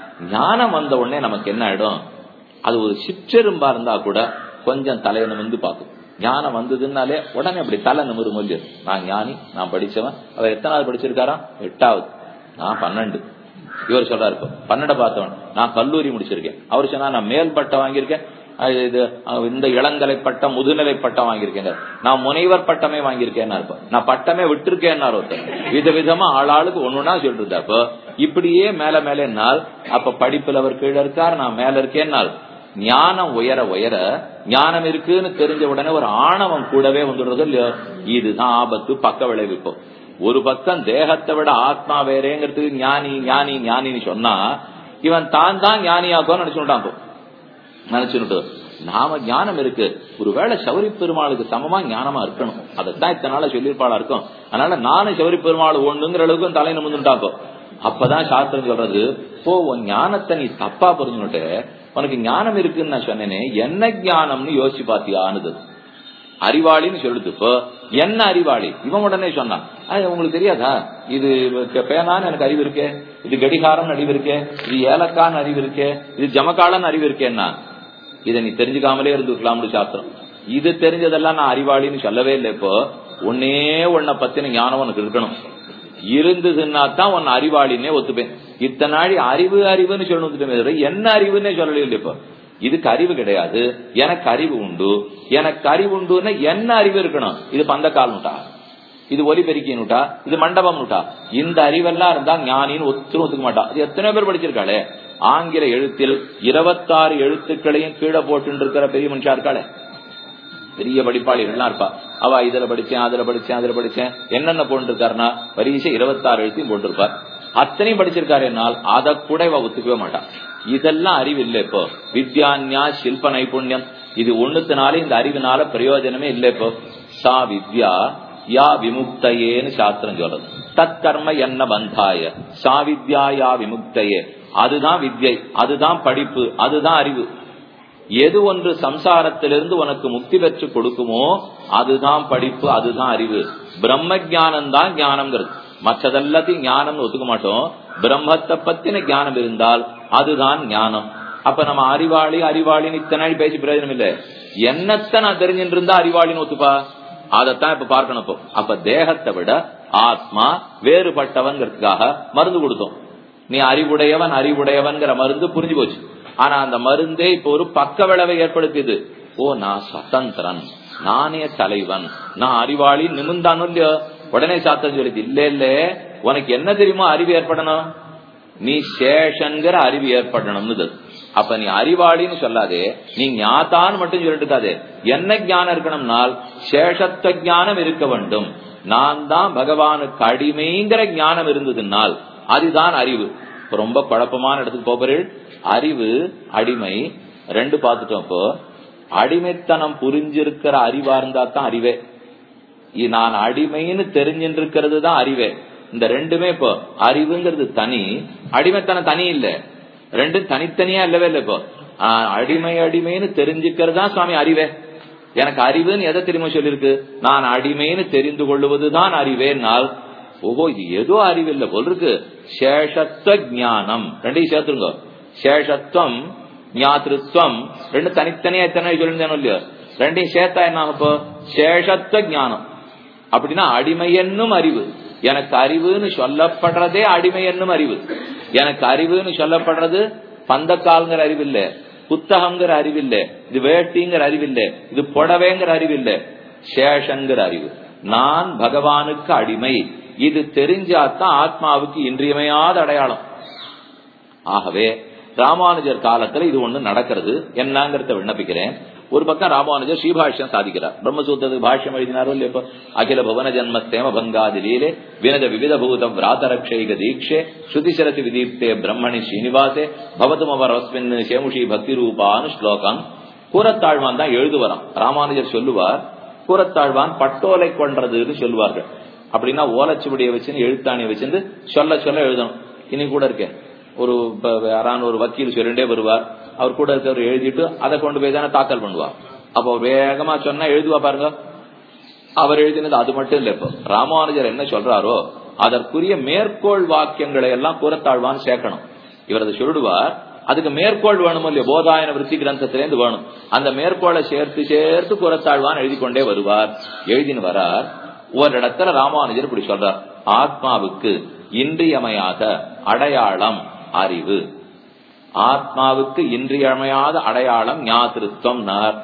ஞானம் வந்த உடனே நமக்கு என்ன ஆயிடும், அது ஒரு சிற்றெரும்பா இருந்தா கூட கொஞ்சம் தலையை நிமிர்ந்து பார்க்கும். ஞானம் வந்ததுனாலே உடனே அப்படி தலை நிமிரு முடிஞ்சு, நான் ஞானி, நான் படிச்சவன். அவர் எத்தனாவது படிச்சிருக்காரா? எட்டாவது. நான் பன்னெண்டு. இவர் சொல்றாரு பன்னெண்டை பார்த்தவன். நான் கல்லூரி முடிச்சிருக்கேன். அவர் சொன்னா நான் மேல் பட்டம் வாங்கியிருக்கேன், இது இந்த இளங்கலை பட்டம் முதுநிலை பட்டம் வாங்கியிருக்கேன், நான் முனைவர் பட்டமே வாங்கியிருக்கேன். நான் பட்டமே விட்டுருக்கேன். விதவிதமா ஆளாளுக்கு ஒண்ணுன்னா சொல்லிட்டு இருந்தா. அப்ப இப்படியே மேல மேல என்னால் அப்ப படிப்புல அவர் கீழே இருக்கார், நான் மேல இருக்கேன்னால் ஞானம் உயர உயர ஞானம் இருக்குன்னு தெரிஞ்ச உடனே ஒரு ஆணவம் கூடவே வந்துடுறது இல்லையோ. இதுதான் ஆபத்து, பக்க விளைவிப்போ. ஒரு பக்கம் தேகத்தை விட ஆத்மா வேறேங்கிறதுக்கு ஞானி ஞானி ஞானின்னு சொன்னா, இவன் தான் தான் ஞானியாக்கும் நினைச்சுட்டான். நினைச்சுட்டு நாம ஞானம் இருக்கு, ஒருவேளை சௌரி பெருமாளுக்கு சமமா ஞானமா இருக்கணும், அதைத்தான் இத்தனை நாள சொல்லியிருப்பாளா இருக்கும். அதனால நானும் சௌரி பெருமாள் ஒண்ணுங்கிற அளவுக்கு தலை நிமிர்ந்துட்டாக்கோ. அப்பதான் சாஸ்திரம் சொல்றது, போ உன் ஞானத்தை நீ தப்பா புரிஞ்சுட்டு, உனக்கு ஞானம் இருக்குன்னு நான் சொன்னேனே, என்ன ஞானம்னு யோசிச்சு பாத்தியானது. அறிவாளின்னு சொல்லுது. இப்போ என்ன அறிவாளி? இவன் உடனே சொன்னான், உங்களுக்கு தெரியாதா இது பேனான்னு எனக்கு அறிவு இருக்கே, இது கடிகாரம் அறிவு இருக்கே, இது ஏலக்கான்னு அறிவு இருக்கே, இது ஜமக்காலன்னு அறிவு இருக்கேன்னா, இதை நீ தெரிஞ்சுக்காமலே இருந்துக்கலாம்னு சாஸ்திரம். இது தெரிஞ்சதெல்லாம் நான் அறிவாளின்னு சொல்லவே இல்லை. இப்போ ஒன்னே ஒன்ன பத்தின ஞானம் உனக்கு இருக்கணும். இருந்ததுன்னா தான் உன்னை அறிவாளின்னே ஒத்துப்பேன். இத்தனை நாடி அறிவு அறிவுன்னு சொல்லணும், என்ன அறிவுன்னே சொல்லல. இப்போ இதுக்கு அறிவு கிடையாது, எனக்கு அறிவு உண்டு. எனக்கு அறிவு உண்டுன்னா என்ன அறிவு இருக்கணும்? இது பந்த கால்னுட்டா, இது ஒலிபெருக்கினுட்டா, இது மண்டபம் நுட்டா, இந்த அறிவெல்லாம் இருந்தா ஞானின்னு ஒத்துரும் ஒத்துக்க மாட்டா. அது எத்தனை பேர் படிச்சிருக்காளே, ஆங்கில எழுத்தில் இருபத்தாறு எழுத்துக்களையும் கீழே போட்டு இருக்கிற பெரிய மனுஷா இருக்காளே, பெரிய படிப்பாளிகள்லாம் இருப்பா. அவ இதுல படிச்சேன் அதுல படிச்சேன் அதுல படிச்சேன் என்னென்ன போட்டு இருக்காருன்னா பரீட்சை இருபத்தாறு எழுத்தையும் போட்டிருப்பார். அத்தனையும் படிச்சிருக்காரு என்னால் அதை கூட இவ ஒத்துக்கவே மாட்டான். இதெல்லாம் அறிவு இல்லை. இப்போ வித்யான்யா சில்ப நைபுண்ணியம், இது ஒண்ணுத்தினால இந்த அறிவினால பிரயோஜனமே இல்லை. இப்போ சா வித்யா யா விமுக்தையேன்னு சாஸ்திரம் சொல்றது. தத் கர்ம என்ன பந்தாய சா வித்யா யா விமுக்தையே, அதுதான் வித்யை, அதுதான் படிப்பு, அதுதான் அறிவு. எது ஒன்று சம்சாரத்திலிருந்து உனக்கு முக்தி பெற்று கொடுக்குமோ அதுதான் படிப்பு, அதுதான் அறிவு. பிரம்ம ஜானம் தான் ஞானம்ங்கிறது. மற்றதெல்லாத்தையும் ஞானம் ஒத்துக்க மாட்டோம். பிரம்மத்தை பத்தின ஞானம் இருந்தால் அதுதான் ஞானம். அப்ப நம்ம அறிவாளி அறிவாளின்னு இத்தனை பேசி பிரயோஜனம் இல்லை. என்னத்தை நான் தெரிஞ்சுட்டு இருந்தா அறிவாளின்னு ஒத்துப்பா, அதத்தான் இப்ப பார்க்கணும். அப்ப தேகத்தை விட ஆத்மா வேறுபட்டவன்கிறதுக்காக மருந்து கொடுத்தோம். நீ அறிவுடையவன் அறிவுடையவன்கிற மருந்து புரிஞ்சு போச்சு. ஆனா அந்த மருந்தே இப்ப ஒரு பக்க விளைவை ஏற்படுத்தியது. ஓ நான் சுதந்திரன், நானே தலைவன், நான் அறிவாளி நிமிந்தானு இல்லையோ. உடனே சாத்தம் சொல்லிது, இல்ல இல்ல உனக்கு என்ன தெரியுமோ அறிவு ஏற்படணும், நீ சேஷங்கிற அறிவு ஏற்படணும்னு. அப்ப நீ அறிவாளின்னு சொல்லாதே, நீ ஞாத்தான்னு மட்டும் சொல்லிட்டு இருக்காதே. என்ன ஞானம் இருக்கணும்னால் சேஷத்துவ ஞானம் இருக்க வேண்டும். நான் தான் பகவானுக்கு அடிமைங்கிற ஞானம் இருந்ததுனால் அதுதான் அறிவு. ரொம்ப குழப்பமான இடத்துக்கு போகிறீர்கள். அறிவு அடிமை ரெண்டு பார்த்துட்டோம். இப்போ அடிமைத்தனம் புரிஞ்சிருக்கிற அறிவா இருந்தா தான் அறிவே. நான் அடிமைன்னு தெரிஞ்சிட்டு இருக்கிறது தான் அறிவே. இந்த ரெண்டுமே இப்போ அறிவுங்கிறது தனி, அடிமைத்தனம் தனி இல்ல, ரெண்டும் தனித்தனியா இல்லவே இல்லை. இப்போ அடிமை அடிமைன்னு தெரிஞ்சுக்கிறது தான் சுவாமி அறிவே. எனக்கு அறிவுன்னு எதை தெரியுமா சொல்லிருக்கு, நான் அடிமைன்னு தெரிந்து கொள்ளுவதுதான் அறிவேனால். ஓஹோ இது ஏதோ அறிவு இல்ல போல் இருக்கு. சேஷத்துவ ஞானம் ரெண்டையும் சேர்த்துருங்க. சேஷத்துவம் ஞாதிருத்வம் ரெண்டு தனித்தனியா எத்தனை சொல்லிருந்தேன் இல்லையோ, ரெண்டையும் சேர்த்தா என்ன இப்போ சேஷத்துவ ஞானம். அப்படின்னா அடிமை என்னும் அறிவு. எனக்கு அறிவுன்னு சொல்லப்படுறதே அடிமை என்னும் அறிவு. எனக்கு அறிவுன்னு சொல்லப்படுறது பந்தக்கால்ங்கிற அறிவு இல்ல, புத்தகங்கிற அறிவு இல்ல, இது வேட்டிங்கிற அறிவு இல்ல, இது புடவைங்கிற அறிவு இல்ல, சேஷங்கிற அறிவு. நான் பகவானுக்கு அடிமை. இது தெரிஞ்சாத்தான் ஆத்மாவுக்கு இன்றியமையாத அடையாளம். ஆகவே ராமானுஜர் காலத்துல இது ஒண்ணு நடக்கிறது. என்னங்கிறத விண்ணப்பிக்கிறேன். ஒரு பக்கம் ராமானுஜர் ஸ்ரீபாஷ்யம் சாதிக்கிறார். பிரம்மசூத்திரத்துக்கு பாஷ்யம் எழுதினாரோ இல்லையப்ப, அகில புவன ஜன்ம சேம பங்காதி லீலே வினத விவித பூதம் விராதரக்ஷைக தீட்சே ஸ்ருதிசரசி விதீப்தே பிரம்மணி ஸ்ரீனிவாசே பவதுமவரஸ்மின் சேமுஷி பக்தி ரூபான்னு ஸ்லோகம் கூறத்தாழ்வான் தான் எழுதுவாராம். ராமானுஜர் சொல்லுவார், கூறத்தாழ்வான் பட்டோலை கொன்றதுன்னு சொல்லுவார்கள். அப்படின்னா ஓலச்சுவடியை வச்சுன்னு எழுத்தாணியை வச்சிருந்து சொல்ல சொல்ல எழுதணும். இனி கூட இருக்கேன் ஒரு யாரான ஒரு வக்கீல் சொல்லிட்டே வருவார், அவர் கூட இருக்கிறவர் எழுதிட்டு அதை கொண்டு போய் தானே தாக்கல் பண்ணுவார். அப்போ வேகமா சொன்னா எழுதுவா பாருங்க. அவர் எழுதினது அது மட்டும் இல்ல, இப்போ ராமானுஜர் என்ன சொல்றாரோ அதற்குரிய மேற்கோள் வாக்கியங்களை எல்லாம் கூறத்தாழ்வான் சேர்க்கணும். இவர் அதை சொல்லுவார், அதுக்கு மேற்கோள் வேணுமோ இல்லையா, போதாயன விருத்தி கிரந்தத்திலேருந்து வேணும். அந்த மேற்கோளை சேர்த்து சேர்த்து கூறத்தாழ்வான் எழுதி கொண்டே வருவார். எழுதின்னு வரார். ஒரு இடத்துல ராமானுஜர் இப்படி சொல்றார், ஆத்மாவுக்கு இன்றியமையாத அடையாளம் அறிவு. ஆத்மாவுக்கு இன்றியமையாத அடையாளம் ஞாதிருத்வம்.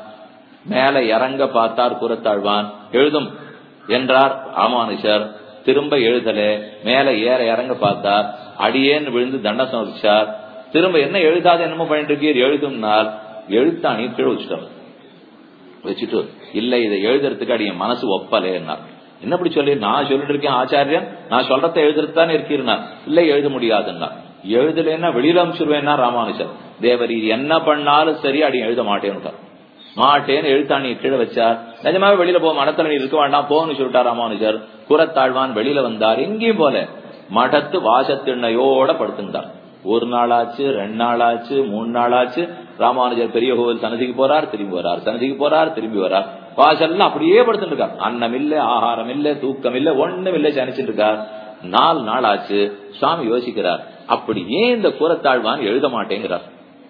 மேல இறங்க பார்த்தார் கூறத்தாழ்வான், எழுதும் என்றார் ராமானுஜர். திரும்ப எழுதலே, மேல ஏற இறங்க பார்த்தார், அடியேன்னு விழுந்து தண்ட சமர்ப்பிச்சார். திரும்ப என்ன எழுதாத என்னமோ பண்ணிட்டு இருக்கீர், எழுதும்னால் எழுத்தாணி கீழே வச்சுட்டார். வச்சுட்டு இல்ல இதை எழுதுறதுக்கு அடிய மனசு ஒப்பலே என்னார். என்ன இப்படி சொல்லி, நான் சொல்லிட்டு இருக்கேன் ஆச்சாரியன், நான் சொல்றத எழுதுறதுதானே இருக்கீர்னா, இல்ல எழுத முடியாதுன்னா. எழுதலைன்னா வெளியில அமிச்சிருவேன்னா ராமானுஜர். தேவர் இது என்ன பண்ணாலும் சரி அடி எழுத மாட்டேன்னு மாட்டேன்னு எழுத்தாணி கீழே வச்சார். நிஜமாவே வெளியில போக மடத்துல நீ இருக்க வேண்டாம் போன்னு சொல்லிட்டார் ராமானுஜர். கூறத்தாழ்வான் வெளியில வந்தார். எங்கேயும் போல மடத்து வாசத்திண்ணையோட படுத்திருந்தார். ஒரு நாளாச்சு, ரெண்டு நாளாச்சு, மூணு நாளாச்சு. ராமானுஜர் பெரிய கோவில் சன்னதிக்கு போறார், திரும்பி வரார், சன்னதிக்கு போறார், திரும்பி வரார். வாசல்லாம் அப்படியே படுத்துட்டு இருக்கார். அன்னம் இல்ல, ஆகாரம் இல்ல, தூக்கம் இல்ல, ஒண்ணும் இல்ல, சனிச்சுட்டு இருக்கார். நாலு நாள் ஆச்சு. சுவாமி யோசிக்கிறார், அப்படி ஏன் இந்த கூறத்தாழ்வான் எழுத மாட்டேங்கிறார்.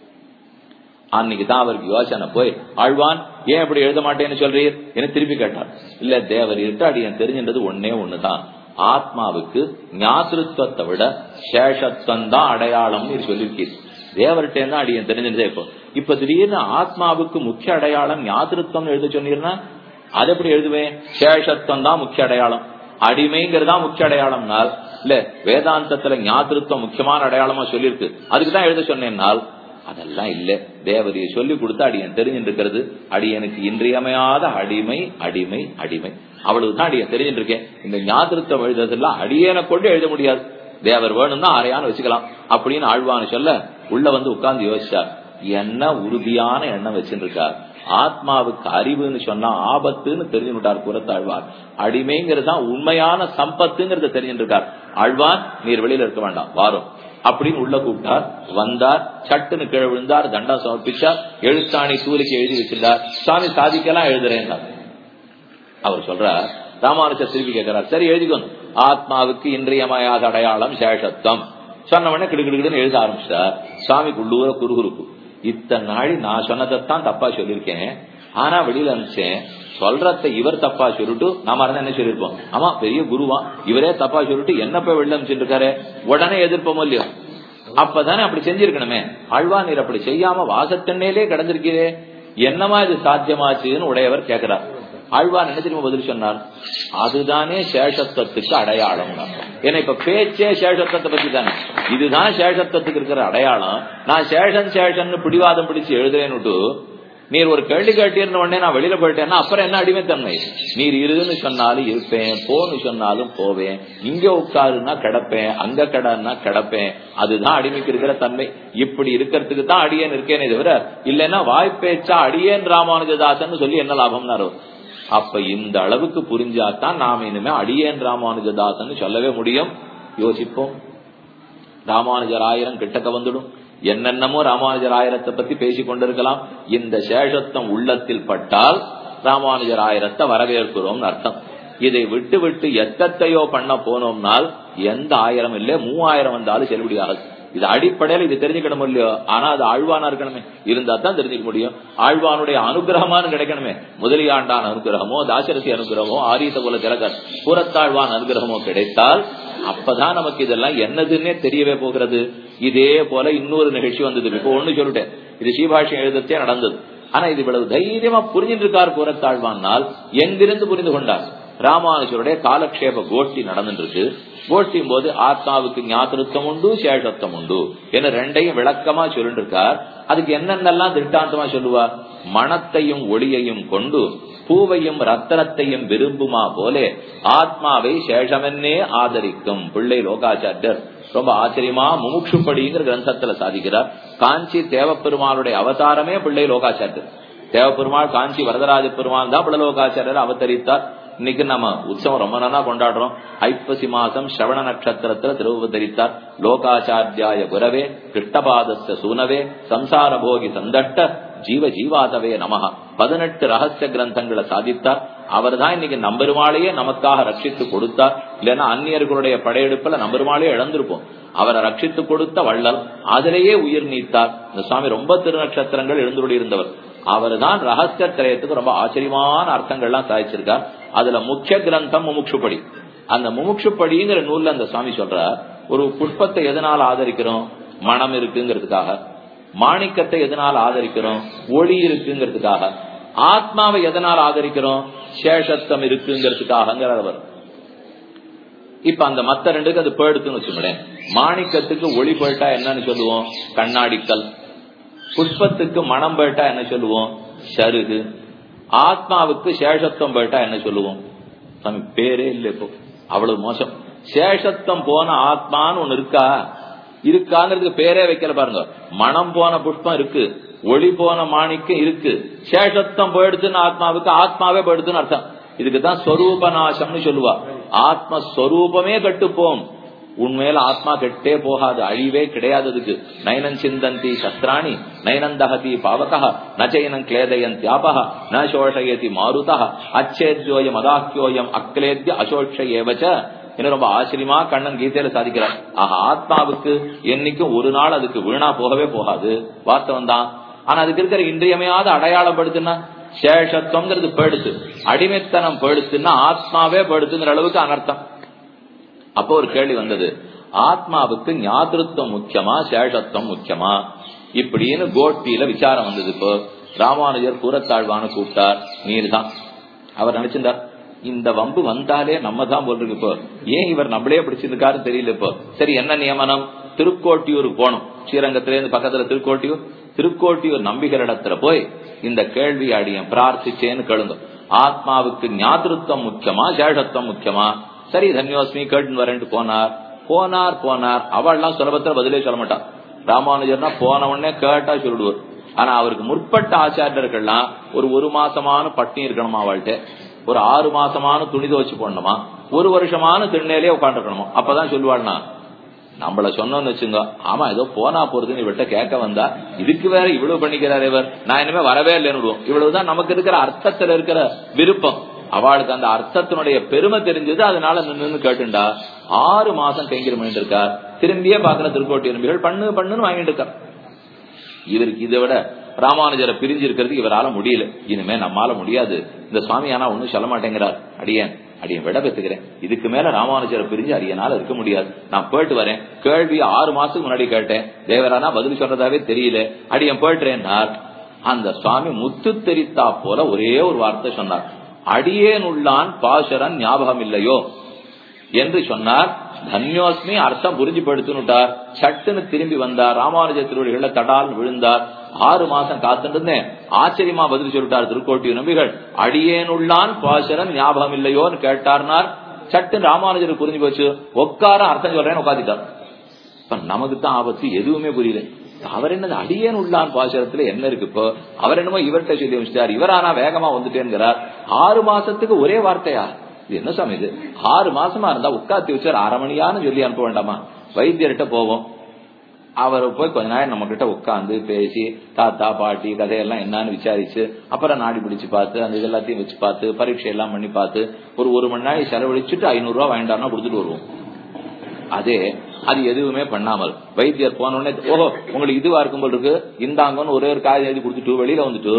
அன்னைக்குதான் அவருக்கு யோசனை போய், ஆழ்வான் ஏன் அப்படி எழுத மாட்டேன்னு சொல்றீர் என திருப்பி கேட்டார். இல்ல தேவர் இருட்டு அடி என் தெரிஞ்சின்றது ஒன்னே ஒண்ணுதான், ஆத்மாவுக்கு ஞாதிருத்வத்தை விட சேஷத்துவம் தான் அடையாளம்னு சொல்லியிருக்கீர். தேவர்கிட்ட தான் அடி என் தெரிஞ்சிருந்தே. இப்போ இப்ப திடீர்னு ஆத்மாவுக்கு முக்கிய அடையாளம் ஞாதிருத்வம் எழுத சொன்னீர்னா அது எப்படி எழுதுவேன்? சேஷத்துவம் தான் முக்கிய அடையாளம், அடிமைங்கிறதா முக்கிய அடையாளம்னால் இல்ல வேதாந்தத்துல ஞாதிருத்வம் முக்கியமான அடையாளமா சொல்லியிருக்கு, அதுக்குதான் எழுத சொன்னேன்னால் அதெல்லாம் இல்ல. தேவதையை சொல்லி கொடுத்து அடியன் தெரிஞ்சுட்டு இருக்கிறது அடியனுக்கு இன்றியமையாத அடிமை அடிமை அடிமை, அவ்வளவுதான் அடியன் தெரிஞ்சுட்டு இருக்கேன். இந்த ஞாதிருத்தம் எழுதுறதெல்லாம் அடியனை கொண்டு எழுத முடியாது, தேவர் வேணும்னா ஆரையான்னு வச்சுக்கலாம் அப்படின்னு ஆழ்வான்னு சொல்ல உள்ள வந்து உட்கார்ந்து யோசிச்சார். என்ன உறுதியான எண்ணம் வச்சுருக்கார். ஆத்மாவுக்கு அறிவுன்னு சொன்னா ஆபத்துன்னு தெரிஞ்சுட்டார் கூறத்தாழ்வார். அடிமைங்கிறதுதான் உண்மையான சம்பத்துங்கிறத தெரிஞ்சுருக்கார். ஆழ்வான் நீர் வெளியில இருக்க வேண்டாம் வாரும் அப்படின்னு உள்ள கூப்பிட்டார். வந்தார், சட்டுன்னு கீழே விழுந்தார், தண்டம் சமர்ப்பிச்சார், எழுத்தாணி சூலிக்கு எழுதி வச்சிருந்தார். சாமி சாதிக்கலாம் எழுதுறேன். அவர் சொல்றார், ராமானுஜர் திருப்பி கேட்கிறார், சரி எழுதிக்கணும், ஆத்மாவுக்கு இன்றியமையாத அடையாளம் சேஷத்துவம் சொன்ன உடனே கிடுக்கிடுன்னு எழுத ஆரம்பிச்சார். சாமிக்கு உள்ளூர குறுகுறுப்பு, இத்தனை நாளி நான் சொன்னதைத்தான் தப்பா சொல்லியிருக்கேன், ஆனா வெளியில அனுப்பிச்சேன் சொல்றத இவர் தப்பா சொல்லிட்டு நாம இருந்தா என்ன சொல்லிருப்போம், ஆமா பெரிய குருவா இவரே தப்பா சொல்லிட்டு என்ன போய் வெளில அனுப்பிச்சுட்டு இருக்காரு, உடனே எதிர்ப்போமோ இல்லையோ. அப்பதானே அப்படி செஞ்சிருக்கணுமே. ஆழ்வார் நீர் அப்படி செய்யாம வாசத்தண்ணையிலே கடந்திருக்கிறே, என்னமா இது சாத்தியமாச்சுன்னு உடையவர் கேட்கிறார். ஆழ்வார் என்ன தெரியுமா பதில் சொன்னார், அதுதானே சேஷத்துவத்துக்கு அடையாளம். ஏன்னா இப்ப பேச்சே சேஷத்துவத்தை பத்தி தானே, இதுதான் சேஷத்துவத்துக்கு இருக்கிற அடையாளம். நான் சேஷன் சேஷன் பிடிவாதம் பிடிச்சு எழுதுறேன்னுட்டு நீர் ஒரு கேள்வி கேட்டிருந்த உடனே நான் வெளியில போயிட்டேன்னா அப்புறம் என்ன அடிமைத்தன்மை. நீர் இருன்னு சொன்னாலும் இருப்பேன், போன்னு சொன்னாலும் போவேன், இங்க உட்காருன்னா கிடப்பேன், அங்க கடன்னா கிடப்பேன், அதுதான் அடிமைக்கு இருக்கிற தன்மை. இப்படி இருக்கிறதுக்கு தான் அடியேன் இருக்கேனே தவிர இல்லைன்னா வாய்ப்பேச்சா அடியேன் ராமானுஜதாசன் சொல்லி என்ன லாபம்னாரோ. அப்ப இந்த அளவுக்கு புரிஞ்சாதான் நாம இனிமே அடியேன் ராமானுஜதாசன் சொல்லவே முடியும். யோசிப்போம். ராமானுஜர் ஆயிரம் கிட்டக்க வந்துடும். என்னென்னமோ ராமானுஜர் ஆயிரத்தை பத்தி பேசிக் கொண்டிருக்கலாம். இந்த சேஷத்துவம் உள்ளத்தில் பட்டால் ராமானுஜர் ஆயிரத்தை வரவேற்கிறோம் அர்த்தம். இதை விட்டு விட்டு எத்தத்தையோ பண்ண போனோம்னால் எந்த ஆயிரம் இல்ல மூவாயிரம் வந்தாலும் செல்லுபடியாது. இது அடிப்படையில் இது தெரிஞ்சுக்கணும் இல்லையோ. ஆனா அது ஆழ்வானா இருக்கணுமே, இருந்தா தான் தெரிஞ்சுக்க முடியும். ஆழ்வானுடைய அனுகிரகமானு கிடைக்கணுமே. முதலியாண்டான் அனுகிரகமோ, தாசரசி அனுகிரகமோ, ஆரியத குல திலகர் புறத்தாழ்வான் அனுகிரகமோ கிடைத்தால் அப்பதான் நமக்கு இதெல்லாம் என்னதுன்னே தெரியவே போகிறது. இதே போல இன்னொரு நிகழ்ச்சி வந்தது. இப்போ ஒண்ணு சொல்லிட்டேன், இது ஸ்ரீபாஷ்யம் எழுதத்தே நடந்தது. ஆனா இது இவ்வளவு தைரியமா புரிஞ்சிட்டு இருக்கார் புறத்தாழ்வானால் எங்கிருந்து புரிந்து கொண்டார். ராமானுஜருடைய காலக்ஷேப கோஷ்டி நடந்துட்டு இருக்கு. கோஷ்டியும் போது ஆத்மாவுக்கு ஞாபகத்துவம் உண்டு, சேஷத்துவம் உண்டு என ரெண்டையும் விளக்கமா சொல்லிட்டு இருக்கார். அதுக்கு என்னென்னலாம் திட்டாந்தமா சொல்லுவார். மனத்தையும் ஒளியையும் கொண்டு பூவையும் ரத்தனத்தையும் விரும்புமா போலே ஆத்மாவை சேஷமென்னே ஆதரிக்கும் பிள்ளை லோகாச்சாரியர் ரொம்ப ஆச்சரியமா முமுட்சுப்படிங்கிற கிரந்தத்துல சாதிக்கிறார். காஞ்சி தேவப்பெருமாளுடைய அவதாரமே பிள்ளை லோகாச்சாரியர். தேவப்பெருமாள் காஞ்சி வரதராஜ பெருமாள் தான் பிள்ளை லோகாச்சாரியர் அவதரித்தார். இன்னைக்கு நம்ம உற்சவம் ரொம்ப நல்லா கொண்டாடுறோம். ஐப்பசி மாசம் ஸ்ரவண நட்சத்திரத்துல திருவதரித்தார். லோகாச்சாரியாய குரவே கிருஷ்ணபாதஸ்ய சூனவே சம்சார போகி சந்தட்ட ஜீவ ஜீவாதவே நமஹ பதினெட்டு ரகசிய கிரந்தங்களை சாதித்தார். அவர் தான் இன்னைக்கு நம்பெருமாளையே நமக்காக ரட்சித்து கொடுத்தார். இல்லைன்னா அந்நியர்களுடைய படையெடுப்புல நம்பெருமாளையே இழந்திருப்போம். அவரை ரட்சித்து கொடுத்த வள்ளல், அதிலேயே உயிர் நீத்தார். இந்த சுவாமி ரொம்ப திருநட்சத்திரங்கள் எழுந்துள்ளி இருந்தவர். அவர் தான் ரகசிய திரயத்துக்கு ரொம்ப ஆச்சரியமான அர்த்தங்கள்லாம் சாதிச்சிருக்கார். அதுல முக்கிய கிரந்தம் முமுட்சுப்படி. அந்த முமுட்சுப்படிங்கிற நூல்ல அந்த சுவாமி சொல்றார், ஒரு புஷ்பத்தை எதனால் ஆதரிக்கிறோம், மனம் இருக்குங்கிறதுக்காக. மாணிக்கத்தை எதனால் ஆதரிக்கிறோம், ஒளி இருக்குங்கிறதுக்காக. ஆத்மாவை எதனால் ஆதரிக்கிறோம், சேஷத்துவம் இருக்குங்கிறதுக்காக. இப்ப அந்த மத்த ரெண்டுக்கு அது போயிடுத்துன்னு வச்சுக்கோங்களேன். மாணிக்கத்துக்கு ஒளி போயிட்டா என்னன்னு சொல்லுவோம், கண்ணாடிக்கல். புஷ்பத்துக்கு மனம் போயிட்டா என்ன சொல்லுவோம், சருகு. ஆத்மாவுக்கு சேஷத்துவம் போயிட்டா என்ன சொல்லுவோம், பேரே இல்லை. இப்போ அவ்வளவு மோசம். சேஷத்துவம் போன ஆத்மான்னு ஒண்ணு இருக்கா, இருக்காங்கிறதுக்கு பேரே வைக்கல பாருங்க. மனம் போன புஷ்பம் இருக்கு, ஒளி போன மாணிக்கம் இருக்கு. சேஷத்துவம் போயிடுதுன்னு ஆத்மாவுக்கு, ஆத்மாவே போயிடுதுன்னு அர்த்தம். இதுக்குதான் ஸ்வரூப நாசம்னு சொல்லுவா. ஆத்மஸ்வரூபமே கட்டுப்போம். உண்மையில ஆத்மா கெட்டே போகாது, அழிவே கிடையாததுக்கு. நயனன் சிந்தந்தி சஸ்திராணி நயனந்தஹதி பாவகா நச்சயனம் கிளேதயன் தியாபக ந சோஷயதி மாருதா அச்சேத்யோயம் அதாக்கியோயம் அக்லேத்ய அசோஷ ஏவச்ச என்ன ரொம்ப ஆச்சரியமா கண்ணன் கீதையில சாதிக்கிறார். ஆஹா, ஆத்மாவுக்கு என்னைக்கும் ஒரு நாள் அதுக்கு வீணா போகவே போகாது, வாஸ்தவம் தான். ஆனா அதுக்கு இருக்கிற இன்றியமையாத அடையாளம் படுத்துன்னா சேஷத்துவம்ங்கிறது போயிடுச்சு, அடிமைத்தனம் போயிடுச்சுன்னா ஆத்மாவே போயிடுச்சுங்கிற அளவுக்கு அனர்த்தம். அப்போ ஒரு கேள்வி வந்தது, ஆத்மாவுக்கு ஞாதிருத்தம் முக்கியமா சேஷத்துவம் முக்கியமா இப்படின்னு கோஷ்டியில விசாரம் வந்தது. இப்போ ராமானுஜர் கூறத்தாழ்வான கூப்பிட்டார், நீர் தான். அவர் நினைச்சிருந்தார் இந்த வம்பு வந்தாலே நம்ம தான் போல் இருக்கு. இப்போ ஏன் இவர் நம்மளே பிடிச்சிருக்காரு தெரியல. இப்போ சரி என்ன நியமனம், திருக்கோட்டியூருக்கு போனோம். ஸ்ரீரங்கத்தில இருந்து பக்கத்துல திருக்கோட்டியூர். திருக்கோட்டியூர் நம்பிக்கிற இடத்துல போய் இந்த கேள்வி அடியும் பிரார்த்திச்சேன்னு கேளுங்க. ஆத்மாவுக்கு ஞாதிருத்தம் முக்கியமா சேஷத்துவம் முக்கியமா? சரி தன்யோஸ்மி கேட்டு வரேன்ட்டு போனார். போனார் போனார் அவள்லாம் சுலபத்துல பதிலே சொல்ல மாட்டான். ராமானுஜர்னா போன உடனே கேட்டா சொல்லிடுவார். ஆனா அவருக்கு முற்பட்ட ஆச்சாரியர்கள்லாம் ஒரு ஒரு மாசமான பட்டினி இருக்கணுமா, அவள்கிட்ட ஒரு ஆறு மாசமான துணி துவச்சு போடணுமா, ஒரு வருஷமான திண்ணையிலே உட்காந்துருக்கணுமா, அப்பதான் சொல்லுவாள்னா. நம்மள சொன்னோம்னு வச்சுங்க, ஆமா ஏதோ போனா போறதுன்னு இவர்கிட்ட கேட்க வந்தா இதுக்கு வேற இவ்வளவு பண்ணிக்கிறார் இவர், நான் இனிமே வரவே இல்லைன்னு. இவ்வளவுதான் நமக்கு இருக்கிற அர்த்தத்துல இருக்கிற விருப்பம். அவளுக்கு அந்த அர்த்தத்தினுடைய பெருமை தெரிஞ்சது, அதனால நின்று கேட்டுண்டா. ஆறு மாசம் கைங்கரியம் பண்ணிட்டு இருக்கார். திரும்பியே பாக்குற திருக்கோட்டி நம்பிகள் பண்ணு பண்ணுன்னு வாங்கிட்டு இருக்கார். இவருக்கு இதை விட ராமானுஜரை பிரிஞ்சு இருக்கிறதுக்கு இவரால முடியல. இனிமே நம்மால முடியாது, இந்த சுவாமி ஆனா ஒன்னும் சொல்ல மாட்டேங்கிறார், அடியேன் அடியன் விட பெற்றுக்கிறேன், இதுக்கு மேல ராமானுஜரை பிரிஞ்சு அடியனால இருக்க முடியாது, நான் போயிட்டு வரேன். கேள்வி ஆறு மாசத்துக்கு முன்னாடி கேட்டேன், தேவரானா பதில் சொல்றதாவே தெரியல, அடியன் போயிட்டுறேன்னார். அந்த சுவாமி முத்து தெரித்தா போல ஒரே ஒரு வார்த்தை சொன்னார், அடியேன் உள்ளான் பாசரன் ஞாபகம் இல்லையோ என்று சொன்னார். தன்யோஸ்மி அர்த்தம் புரிஞ்சு படுத்துனுட்டார். சட்டுன்னு திரும்பி வந்தார், ராமானுஜ திருவடிகள தடால் விழுந்தார். ஆறு மாசம் காத்துட்டு இருந்தேன், ஆச்சரியமா பதில் சொல்லிட்டார் திருக்கோட்டி நம்பிகள். அடியேனுள்ளான் பாசரன் ஞாபகம் இல்லையோன்னு கேட்டார்னார். சட்டுன்னு ராமானுஜருக்கு புரிஞ்சு போச்சு, உட்கார அர்த்தம் சொல்றேன்னு உட்காந்துட்டார். இப்ப நமக்கு தான் ஆபத்து, எதுவுமே புரியல. அவர் என்னது அடியேன் உள்ளான் பாசரத்துல என்ன இருக்கு? இப்போ அவர் என்னமோ இவர்கிட்ட சொல்லி வச்சுட்டார், இவரானா வேகமா வந்துட்டேங்கிறார். ஆறு மாசத்துக்கு ஒரே வார்த்தையா? இது என்ன சாமி இது? ஆறு மாசமா இருந்தா உட்காத்தி வச்சார், அரை மணியான்னு சொல்லி அனுப்ப வேண்டாமா? வைத்தியர்கிட்ட போவோம், அவர் போய் கொஞ்ச நேரம் நம்ம கிட்ட உட்காந்து பேசி தாத்தா பாட்டி கதையெல்லாம் என்னன்னு விசாரிச்சு, அப்புறம் நாடி பிடிச்சு பார்த்து அந்த இதெல்லாத்தையும் வச்சு பார்த்து பரீட்சை எல்லாம் பண்ணி பார்த்து ஒரு ஒரு மணி நேரம் செலவழிச்சுட்டு ஐநூறு ரூபாய் வாங்கிட்டாருன்னா கொடுத்துட்டு வருவோம். அதே அது எதுவுமே பண்ணாமல் வைத்தியர் போன உடனே, ஓஹோ உங்களுக்கு இதுவா இருக்கும் போல் இருக்கு, இந்தாங்கன்னு ஒரே ஒரு காய் எழுதி கொடுத்துட்டு வெளியில வந்துட்டு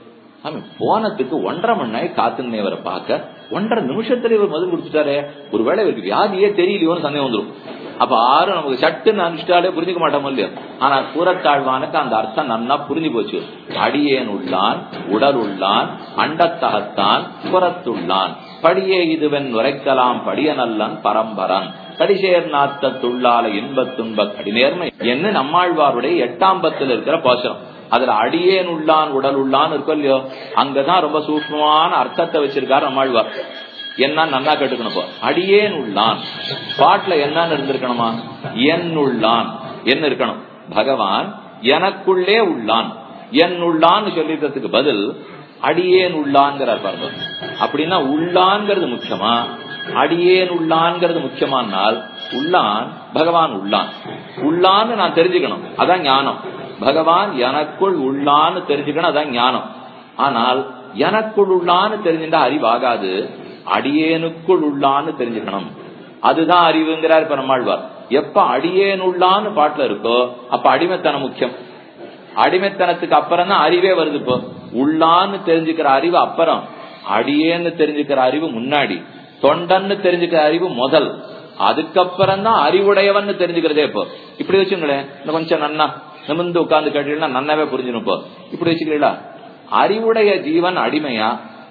போனதுக்கு ஒன்றரை மணி நேரம் காத்துன்னு இவரை பார்க்க ஒன்றரை நிமிஷத்துல இவர் மருந்து கொடுத்துட்டாரு. ஒருவேளை இவருக்கு வியாதியே தெரியலையோன்னு சந்தேகம் வந்துடும். அப்ப ஆறும் நமக்கு சட்டுன்னு அனுப்பிச்சிட்டாலே புரிஞ்சுக்க மாட்டோம் இல்லையா? ஆனா கூறத்தாழ்வானுக்கு அந்த அர்த்தம் நல்லா புரிஞ்சு போச்சு. அடியேன் உள்ளான், உடல் உள்ளான், அண்டத்தகத்தான், புறத்துள்ளான், படியே இதுவென் உரைக்கலாம் படியனல்லன் பரம்பரன், கடிசேர் நாத்தத்துள்ளால இன்பத் துன்ப கடிநேர்மை என்ன நம்மாழ்வாருடைய எட்டாம் பத்தில் இருக்கிற பாசனம். அதுல அடியேன் உள்ளான் உடல் உள்ளான் இருக்கும் இல்லையோ, அங்கதான் ரொம்ப சூக்ஷ்மமான அர்த்தத்தை வச்சிருக்காரு நம்மாழ்வார். என்ன நல்லா கேட்டுக்கணும், அடியேன் உள்ளான் பாட்டுல என்னன்னு இருந்திருக்கணுமா? என் உள்ளான் என்ன இருக்கணும்? பகவான் எனக்குள்ளே உள்ளான், என் உள்ளான்னு சொல்லிக்கிறதுக்கு பதில் அடியேன் உள்ளான்ங்கிறார் பாருங்க. அப்படின்னா உள்ளான்ங்கிறது முக்கியமா, அடியேன் உள்ளான்ங்கிறது முக்கியமானால் உள்ளான் பகவான் உள்ளான் உள்ளான்னு நான் தெரிஞ்சுக்கணும், அதான் ஞானம். பகவான் எனக்குள் உள்ளான்னு தெரிஞ்சுக்கணும், அதான் ஞானம். ஆனால் எனக்குள் உள்ளான்னு தெரிஞ்சுட்டா அறிவாகாது, அடியேனுக்குள் உள்ளான்னு தெரிஞ்சுக்கணும், அதுதான் அறிவுங்கிறார் இப்ப நம்மாழ்வார். எப்ப அடியேன் உள்ளான்னு பாட்டுல இருக்கோ அப்ப அடிமைத்தனம் முக்கியம். அடிமைத்தனத்துக்கு அப்புறம் தான் அறிவே வருது. இப்போ உள்ளான்னு தெரிஞ்சுக்கிற அறிவு அப்புறம், அடியேன்னு தெரிஞ்சுக்கிற அறிவு முன்னாடி, தொண்டன்னு தெரிஞ்சுக்கிற அறிவு முதல், அதுக்கப்புறம் தான் அறிவுடையவன் தெரிஞ்சுக்கிறதே. இப்போ இப்படி வச்சுங்களேன், இன்னும் கொஞ்சம் நன்னா நிமிர்ந்து உட்கார்ந்து கேட்டீங்கன்னா நன்னாவே புரிஞ்சிடும். இப்போ இப்படி வச்சுக்கிறீங்களா, அறிவுடைய ஜீவன் அடிமையா,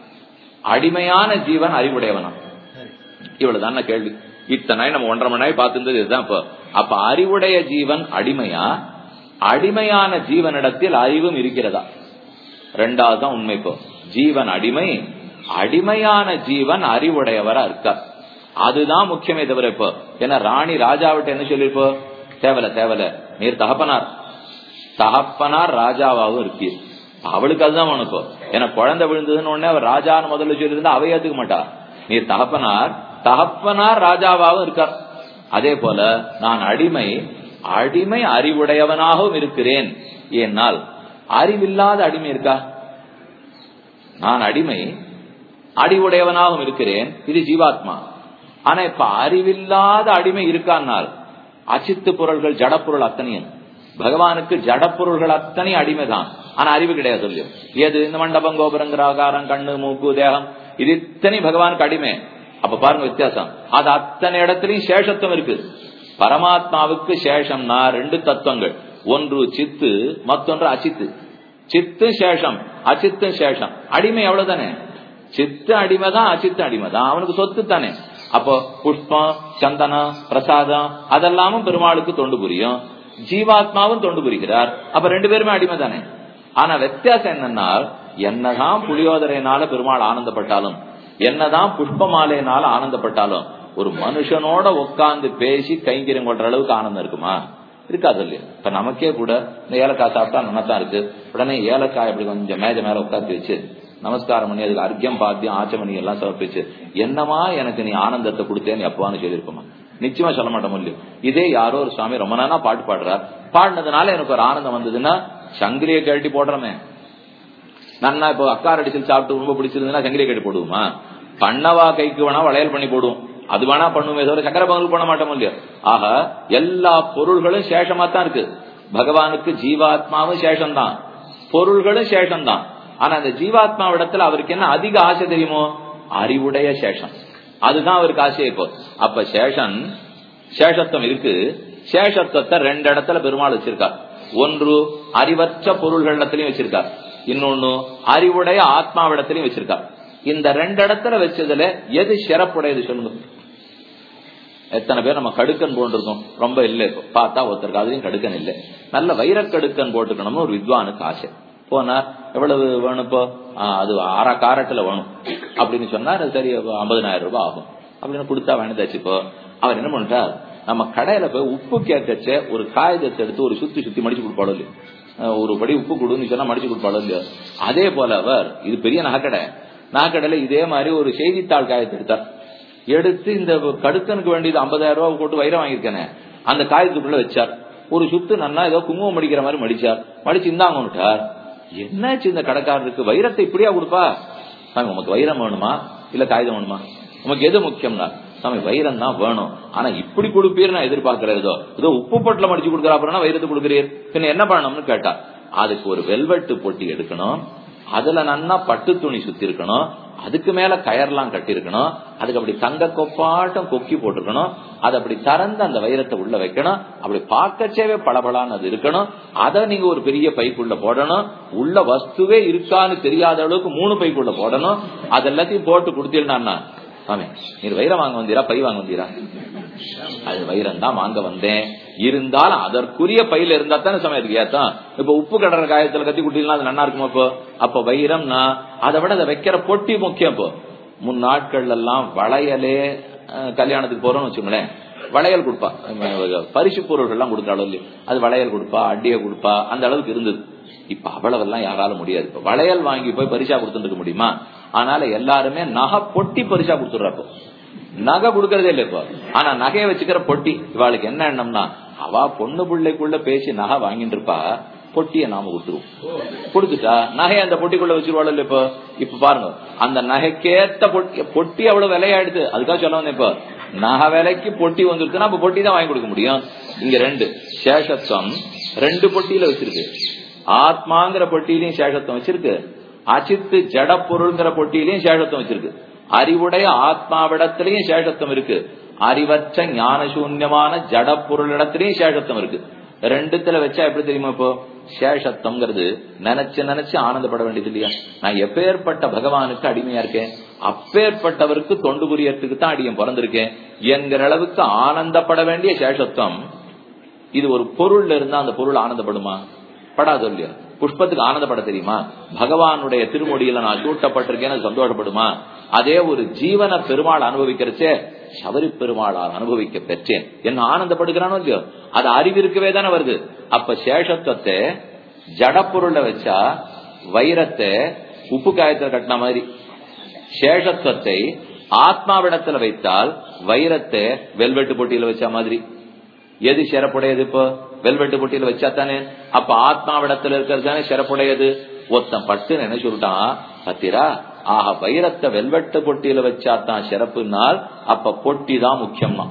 அடிமையான ஜீவன் அறிவுடையவனா? இவ்வளவுதான் கேள்வி. இத்தனை நம்ம ஒன்றரை மணி நேரம் பார்த்திருந்தது இதுதான். இப்போ அப்ப அறிவுடைய ஜீவன் அடிமையா, அடிமையான ஜீவனிடத்தில் அறிவும் இருக்கிறதா? ரெண்டாவது தான் உண்மை. இப்போ ஜீவன் அடிமை, அடிமையான ஜீவன் அறிவுடையவரா இருக்கார், அதுதான் முக்கியமே தவிர. இப்போ ஏன்னா ராணி ராஜாவிட்ட என்ன சொல்லிருப்போ, தேவல தேவல நீர் தகப்பனார், தகப்பனார் ராஜாவாகவும் இருக்கீர், அவளுக்கு அதுதான் உனக்கு. ஏன்னா குழந்தை விழுந்ததுன்னு உடனே அவர் ராஜான்னு முதல்ல சொல்லியிருந்தா அவை ஏத்துக்க மாட்டா. நீர் தகப்பனார், தகப்பனார் ராஜாவாகவும் இருக்கார். அதே போல நான் அடிமை, அடிமை அறிவுடையவனாகவும் இருக்கிறேன். ஏனால் அறிவில்லாத அடிமை இருக்கா? நான் அடிமை அறிவுடையவனாகவும் இருக்கிறேன், இது ஜீவாத்மா. ஆனா இப்ப அறிவில்லாத அடிமை இருக்கானால் அச்சித்து பொருள்கள் ஜடப்பொருள் அத்தனையும் பகவானுக்கு ஜடப்பொருள்கள் அத்தனை அடிமைதான், ஆனா அறிவு கிடையாது. சொல்லியும் ஏது இந்த மண்டபம் கோபுரங்கிற ஆகாரம் கண்ணு மூக்கு தேகம் இது இத்தனை பகவானுக்கு அடிமை. அப்ப பாருங்க வித்தியாசம், அது அத்தனை இடத்துலயும் சேஷத்துவம் இருக்கு. பரமாத்மாவுக்கு சேஷம்னா ரெண்டு தத்துவங்கள், ஒன்று சித்து மற்றொன்று அச்சித்து. சித்து சேஷம், அச்சித்து சேஷம். அடிமை அவ்வளவுதானே, சித்து அடிமைதான், அச்சித்து அடிமைதான், அவனுக்கு சொத்து தானே. அப்போ புஷ்பம் சந்தனம் பிரசாதம் அதெல்லாமும் பெருமாளுக்கு தொண்டு புரியும், ஜீவாத்மாவும் தொண்டு புரிகிறார். அப்ப ரெண்டு பேருமே அடிமை தானே. ஆனா வித்தியாசம் என்னன்னா, என்னதான் புளியோதரையினால பெருமாள் ஆனந்தப்பட்டாலும், என்னதான் புஷ்பமாலையினால ஆனந்தப்பட்டாலும், ஒரு மனுஷனோட உட்கார்ந்து பேசி கைங்கரியம் கொள்ற அளவுக்கு ஆனந்தம் இருக்குமா? இருக்காது இல்லையா? இப்ப நமக்கே கூட இந்த ஏலக்காய் சாப்பிட்டா நல்லாதான் இருக்கு, உடனே ஏலக்காய் அப்படி கொஞ்சம் மேஜ மேல உட்காந்து வச்சு நமஸ்காரம் பண்ணி அதுக்கு அர்க்கியம் பாத்தியம் ஆச்சமணி எல்லாம் சமர்ப்பிச்சு என்னமா எனக்கு நீ ஆனந்தத்தை கொடுத்தேன்னு எப்பான்னு சொல்லியிருப்போமா? நிச்சயமா சொல்ல மாட்டோம் இல்லையோ. இதே யாரோ ஒரு சுவாமி ரொம்ப நாளா பாட்டு பாடுறார், பாடினதுனால எனக்கு ஒரு ஆனந்தம் வந்ததுன்னா சங்கிலியை கழட்டி போடுறமே. நன்னா இப்போ அக்கார் அடிச்சல் சாப்பிட்டு ரொம்ப பிடிச்சிருந்ததுன்னா சங்கிலியை கழட்டி போடுவோமா? பண்ணவா கைக்கு வேணா வளையல் பண்ணி போடுவோம், அது வேணா பண்ணுவோமே தவிர சக்கரை பொங்கல் பண்ண மாட்டோம் இல்லையோ. ஆக எல்லா பொருள்களும் சேஷமா தான் இருக்கு. பகவானுக்கு ஜீவாத்மாவும் சேஷம்தான், பொருள்களும் சேஷம் தான். ஆனா அந்த ஜீவாத்மாவிடத்துல அவருக்கு என்ன அதிக ஆசை தெரியுமோ? அறிவுடைய சேஷம். அதுதான் அவருக்கு ஆசை. இப்போ அப்ப சேஷன் சேஷத்துவம் இருக்கு. சேஷத்துவத்தை ரெண்டு இடத்துல பெருமாள் வச்சிருக்கார். ஒன்று அறிவற்ற பொருள்களிடத்திலையும் வச்சிருக்கார், இன்னொன்னு அறிவுடைய ஆத்மாவிடத்திலையும் வச்சிருக்கார். இந்த ரெண்டு இடத்துல வச்சதுல எது சிறப்புடையது சொல்லுங்க. எத்தனை பேர் நம்ம கடுக்கன் போட்டிருக்கோம்? ரொம்ப இல்லை. பார்த்தா ஒருத்தருக்கு அதுலயும் கடுக்கன் இல்லை. நல்ல வைரக்கடுக்கன் போட்டுக்கணும்னு ஒரு வித்வானுக்கு ஆசை. போனார், எவ்வளவு வேணும் இப்போ? அது அரை காரட்டுல வேணும் அப்படின்னு சொன்னார். சரி, ஐம்பதனாயிரம் ரூபாய் ஆகும் அப்படின்னு கொடுத்தா வேணுதாச்சு. இப்போ அவர் என்ன பண்ணிட்டார், நம்ம கடையில போய் உப்பு கேட்கச்ச ஒரு காகிதத்தை எடுத்து ஒரு சுத்தி சுத்தி மடிச்சு கொடுப்பாளோ இல்லையோ, ஒரு படி உப்பு கொடுன்னு சொன்னா மடிச்சு கொடுப்பாளோ இல்லையோ, அதே போல அவர், இது பெரிய நகைக்கடை, நகைக்கடையில இதே மாதிரி ஒரு செய்தித்தாள் காகிதத்தை எடுத்தார். எடுத்து இந்த கடுக்கனுக்கு வேண்டியது ஐம்பதாயிரம் ரூபாய் போட்டு வைரம் வாங்கியிருக்கேனே அந்த காகிதத்துக்குள்ள வச்சார். ஒரு சுத்து நன்னா ஏதோ குங்குமம் மடிக்கிற மாதிரி மடிச்சார். மடிச்சு இந்தாங்கன்னுட்டார். என்னாச்சு இந்த கடைக்காரருக்கு? வைரத்தை இப்படியா கொடுப்பா? உமக்கு வைரம் வேணுமா இல்ல காகிதம் வேணுமா? உமக்கு எது முக்கியம்னா? சாமி வைரம் தான் வேணும், ஆனா இப்படி கொடுப்பீர் நான் எதிர்பார்க்கிறேன். ஏதோ ஏதோ உப்பு பொட்டில மடிச்சு கொடுக்குற அப்புறம் வைரத்தை கொடுக்குறீர், பின்ன என்ன பண்ணணும்னு கேட்டா, அதுக்கு ஒரு வெல்வெட்டு பொட்டி எடுக்கணும், அதுல நன்னா பட்டு துணி சுத்தி இருக்கணும், அதுக்கு மேல கயர்லாம் கட்டி இருக்கணும், அதுக்கு அப்படி தங்க கொப்பாட்டம் கொக்கி போட்டுக்கணும், அது அப்படி திறந்து அந்த வைரத்தை உள்ள வைக்கணும், அப்படி பார்க்கச்சேவே பளபளான்னு அது இருக்கணும். அதை நீங்க ஒரு பெரிய பைக்குள்ள போடணும், உள்ள வஸ்துவே இருக்கான்னு தெரியாத அளவுக்கு மூணு பைக்குள்ள போடணும். அது எல்லாத்தையும் போட்டு கொடுத்தீங்கன்னா, ஆமே நீர் வைரம் வாங்க வந்தீரா பை வாங்க வந்தீரா? அது வைரம் தான் வாங்க வந்தேன், இருந்தாலும் அதற்குரிய பையில இருந்தா தானே சமயத்துக்கு ஏத்தான். இப்ப உப்பு கடற காயத்துல கத்தி குட்டிலாம் அது நல்லா இருக்குமா? இப்போ அப்ப வைரம்னா அதை விட அதை வைக்கிற பொட்டி முக்கியம். இப்போ முன் நாட்கள் எல்லாம் வளையலே, கல்யாணத்துக்கு போறோம்னு வச்சுங்களேன், வளையல் கொடுப்பா, பரிசு பொருள்கள் எல்லாம் கொடுக்குறாளோ இல்லையோ, அது வளையல் கொடுப்பா, அடியை கொடுப்பா, அந்த அளவுக்கு இருந்தது. இப்ப அவ்வளவெல்லாம் யாராலும் முடியாது. இப்ப வளையல் வாங்கி போய் பரிசா கொடுத்துட்டு இருக்க முடியுமா? ஆனால எல்லாருமே நகை பொட்டி பரிசா கொடுத்துடுறப்போ, நகை கொடுக்கறதே இல்லை இப்போ. ஆனா நகையை வச்சுக்கிற பொட்டி, இவாளுக்கு என்ன எண்ணம்னா, அவ பொண்ணு பிள்ளைக்குள்ள பேசி நகை வாங்கிட்டு இருப்பா, பொட்டியை நாம கொடுத்துருவோம். கொடுத்துட்டா நகையை அந்த பொட்டிக்குள்ள வச்சிருவாள் இல்ல. இப்போ இப்ப பாருங்க, அந்த நகைக்கேத்த பொட்டி பொட்டி அவ்வளவு விலையாயிடுது. அதுக்காக சொல்ல வந்தேன், இப்போ நகை விலைக்கு பொட்டி வந்துருக்குன்னா அப்ப பொட்டி தான் வாங்கி கொடுக்க முடியும். இங்க ரெண்டு சேஷத்துவம் ரெண்டு பொட்டியில வச்சிருக்கு. ஆத்மாங்கிற பொட்டியிலையும் சேஷத்துவம் வச்சிருக்கு, அச்சித்து ஜட பொருள்ங்கிற பொட்டியிலையும் சேஷத்துவம் வச்சிருக்கு. அறிவுடைய ஆத்மாவிடத்திலையும் சேஷத்துவம் இருக்கு, அறிவற்ற ஞான சூன்யமான ஜட பொருளிடத்திலையும் சேஷத்துவம் இருக்கு. ரெண்டுத்துல வச்சா எப்படி தெரியுமா? இப்போ சேஷத்துவம்ங்கிறது நினைச்சு நினைச்சு ஆனந்தப்பட வேண்டியது இல்லையா? நான் எப்பேற்பட்ட பகவானுக்கு அடிமையா இருக்கேன், அப்பேற்பட்டவருக்கு தொண்டு புரியறதுக்கு தான் அடியும் பிறந்திருக்கேன் என்கிற அளவுக்கு ஆனந்தப்பட வேண்டிய சேஷத்துவம். இது ஒரு பொருள்ல இருந்தா அந்த பொருள் ஆனந்தப்படுமா? படாதோ இல்லையா? புஷ்பத்துக்கு ஆனந்தப்பட தெரியுமா? பகவானுடைய திருமொழியில நான் சூட்டப்பட்டிருக்கேன்னு சந்தோஷப்படுமா? அதே ஒரு ஜீவன பெருமாள் அனுபவிக்கிறச்சே சபரி பெருமாளால் அனுபவிக்க பெற்றேன் என்ன ஆனந்தப்படுகிறானோ இல்லையோ, அது அறிவிற்கவே தானே வருது. அப்ப சேஷத்துவத்தை ஜட பொருளை வச்சா வைரத்தை உப்பு காயத்துல கட்டின மாதிரி, சேஷத்துவத்தை ஆத்மாவிடத்துல வைத்தால் வைரத்தை வெல்வெட்டு போட்டியில வச்ச மாதிரி. எது சிறப்புடையது? இப்போ வெல்வெட்டு பொட்டியில வச்சா தானே. அப்ப ஆத்மாவிடத்துல இருக்கிறது தானே சிறப்புடையது. ஒருத்தன் பட்டு என்ன சொல்லிட்டான், பத்திரா ஆஹா வைரத்தை வெல்வெட்டு பொட்டியில வச்சாதான் சிறப்புனால் அப்ப பொட்டி தான் முக்கியமா.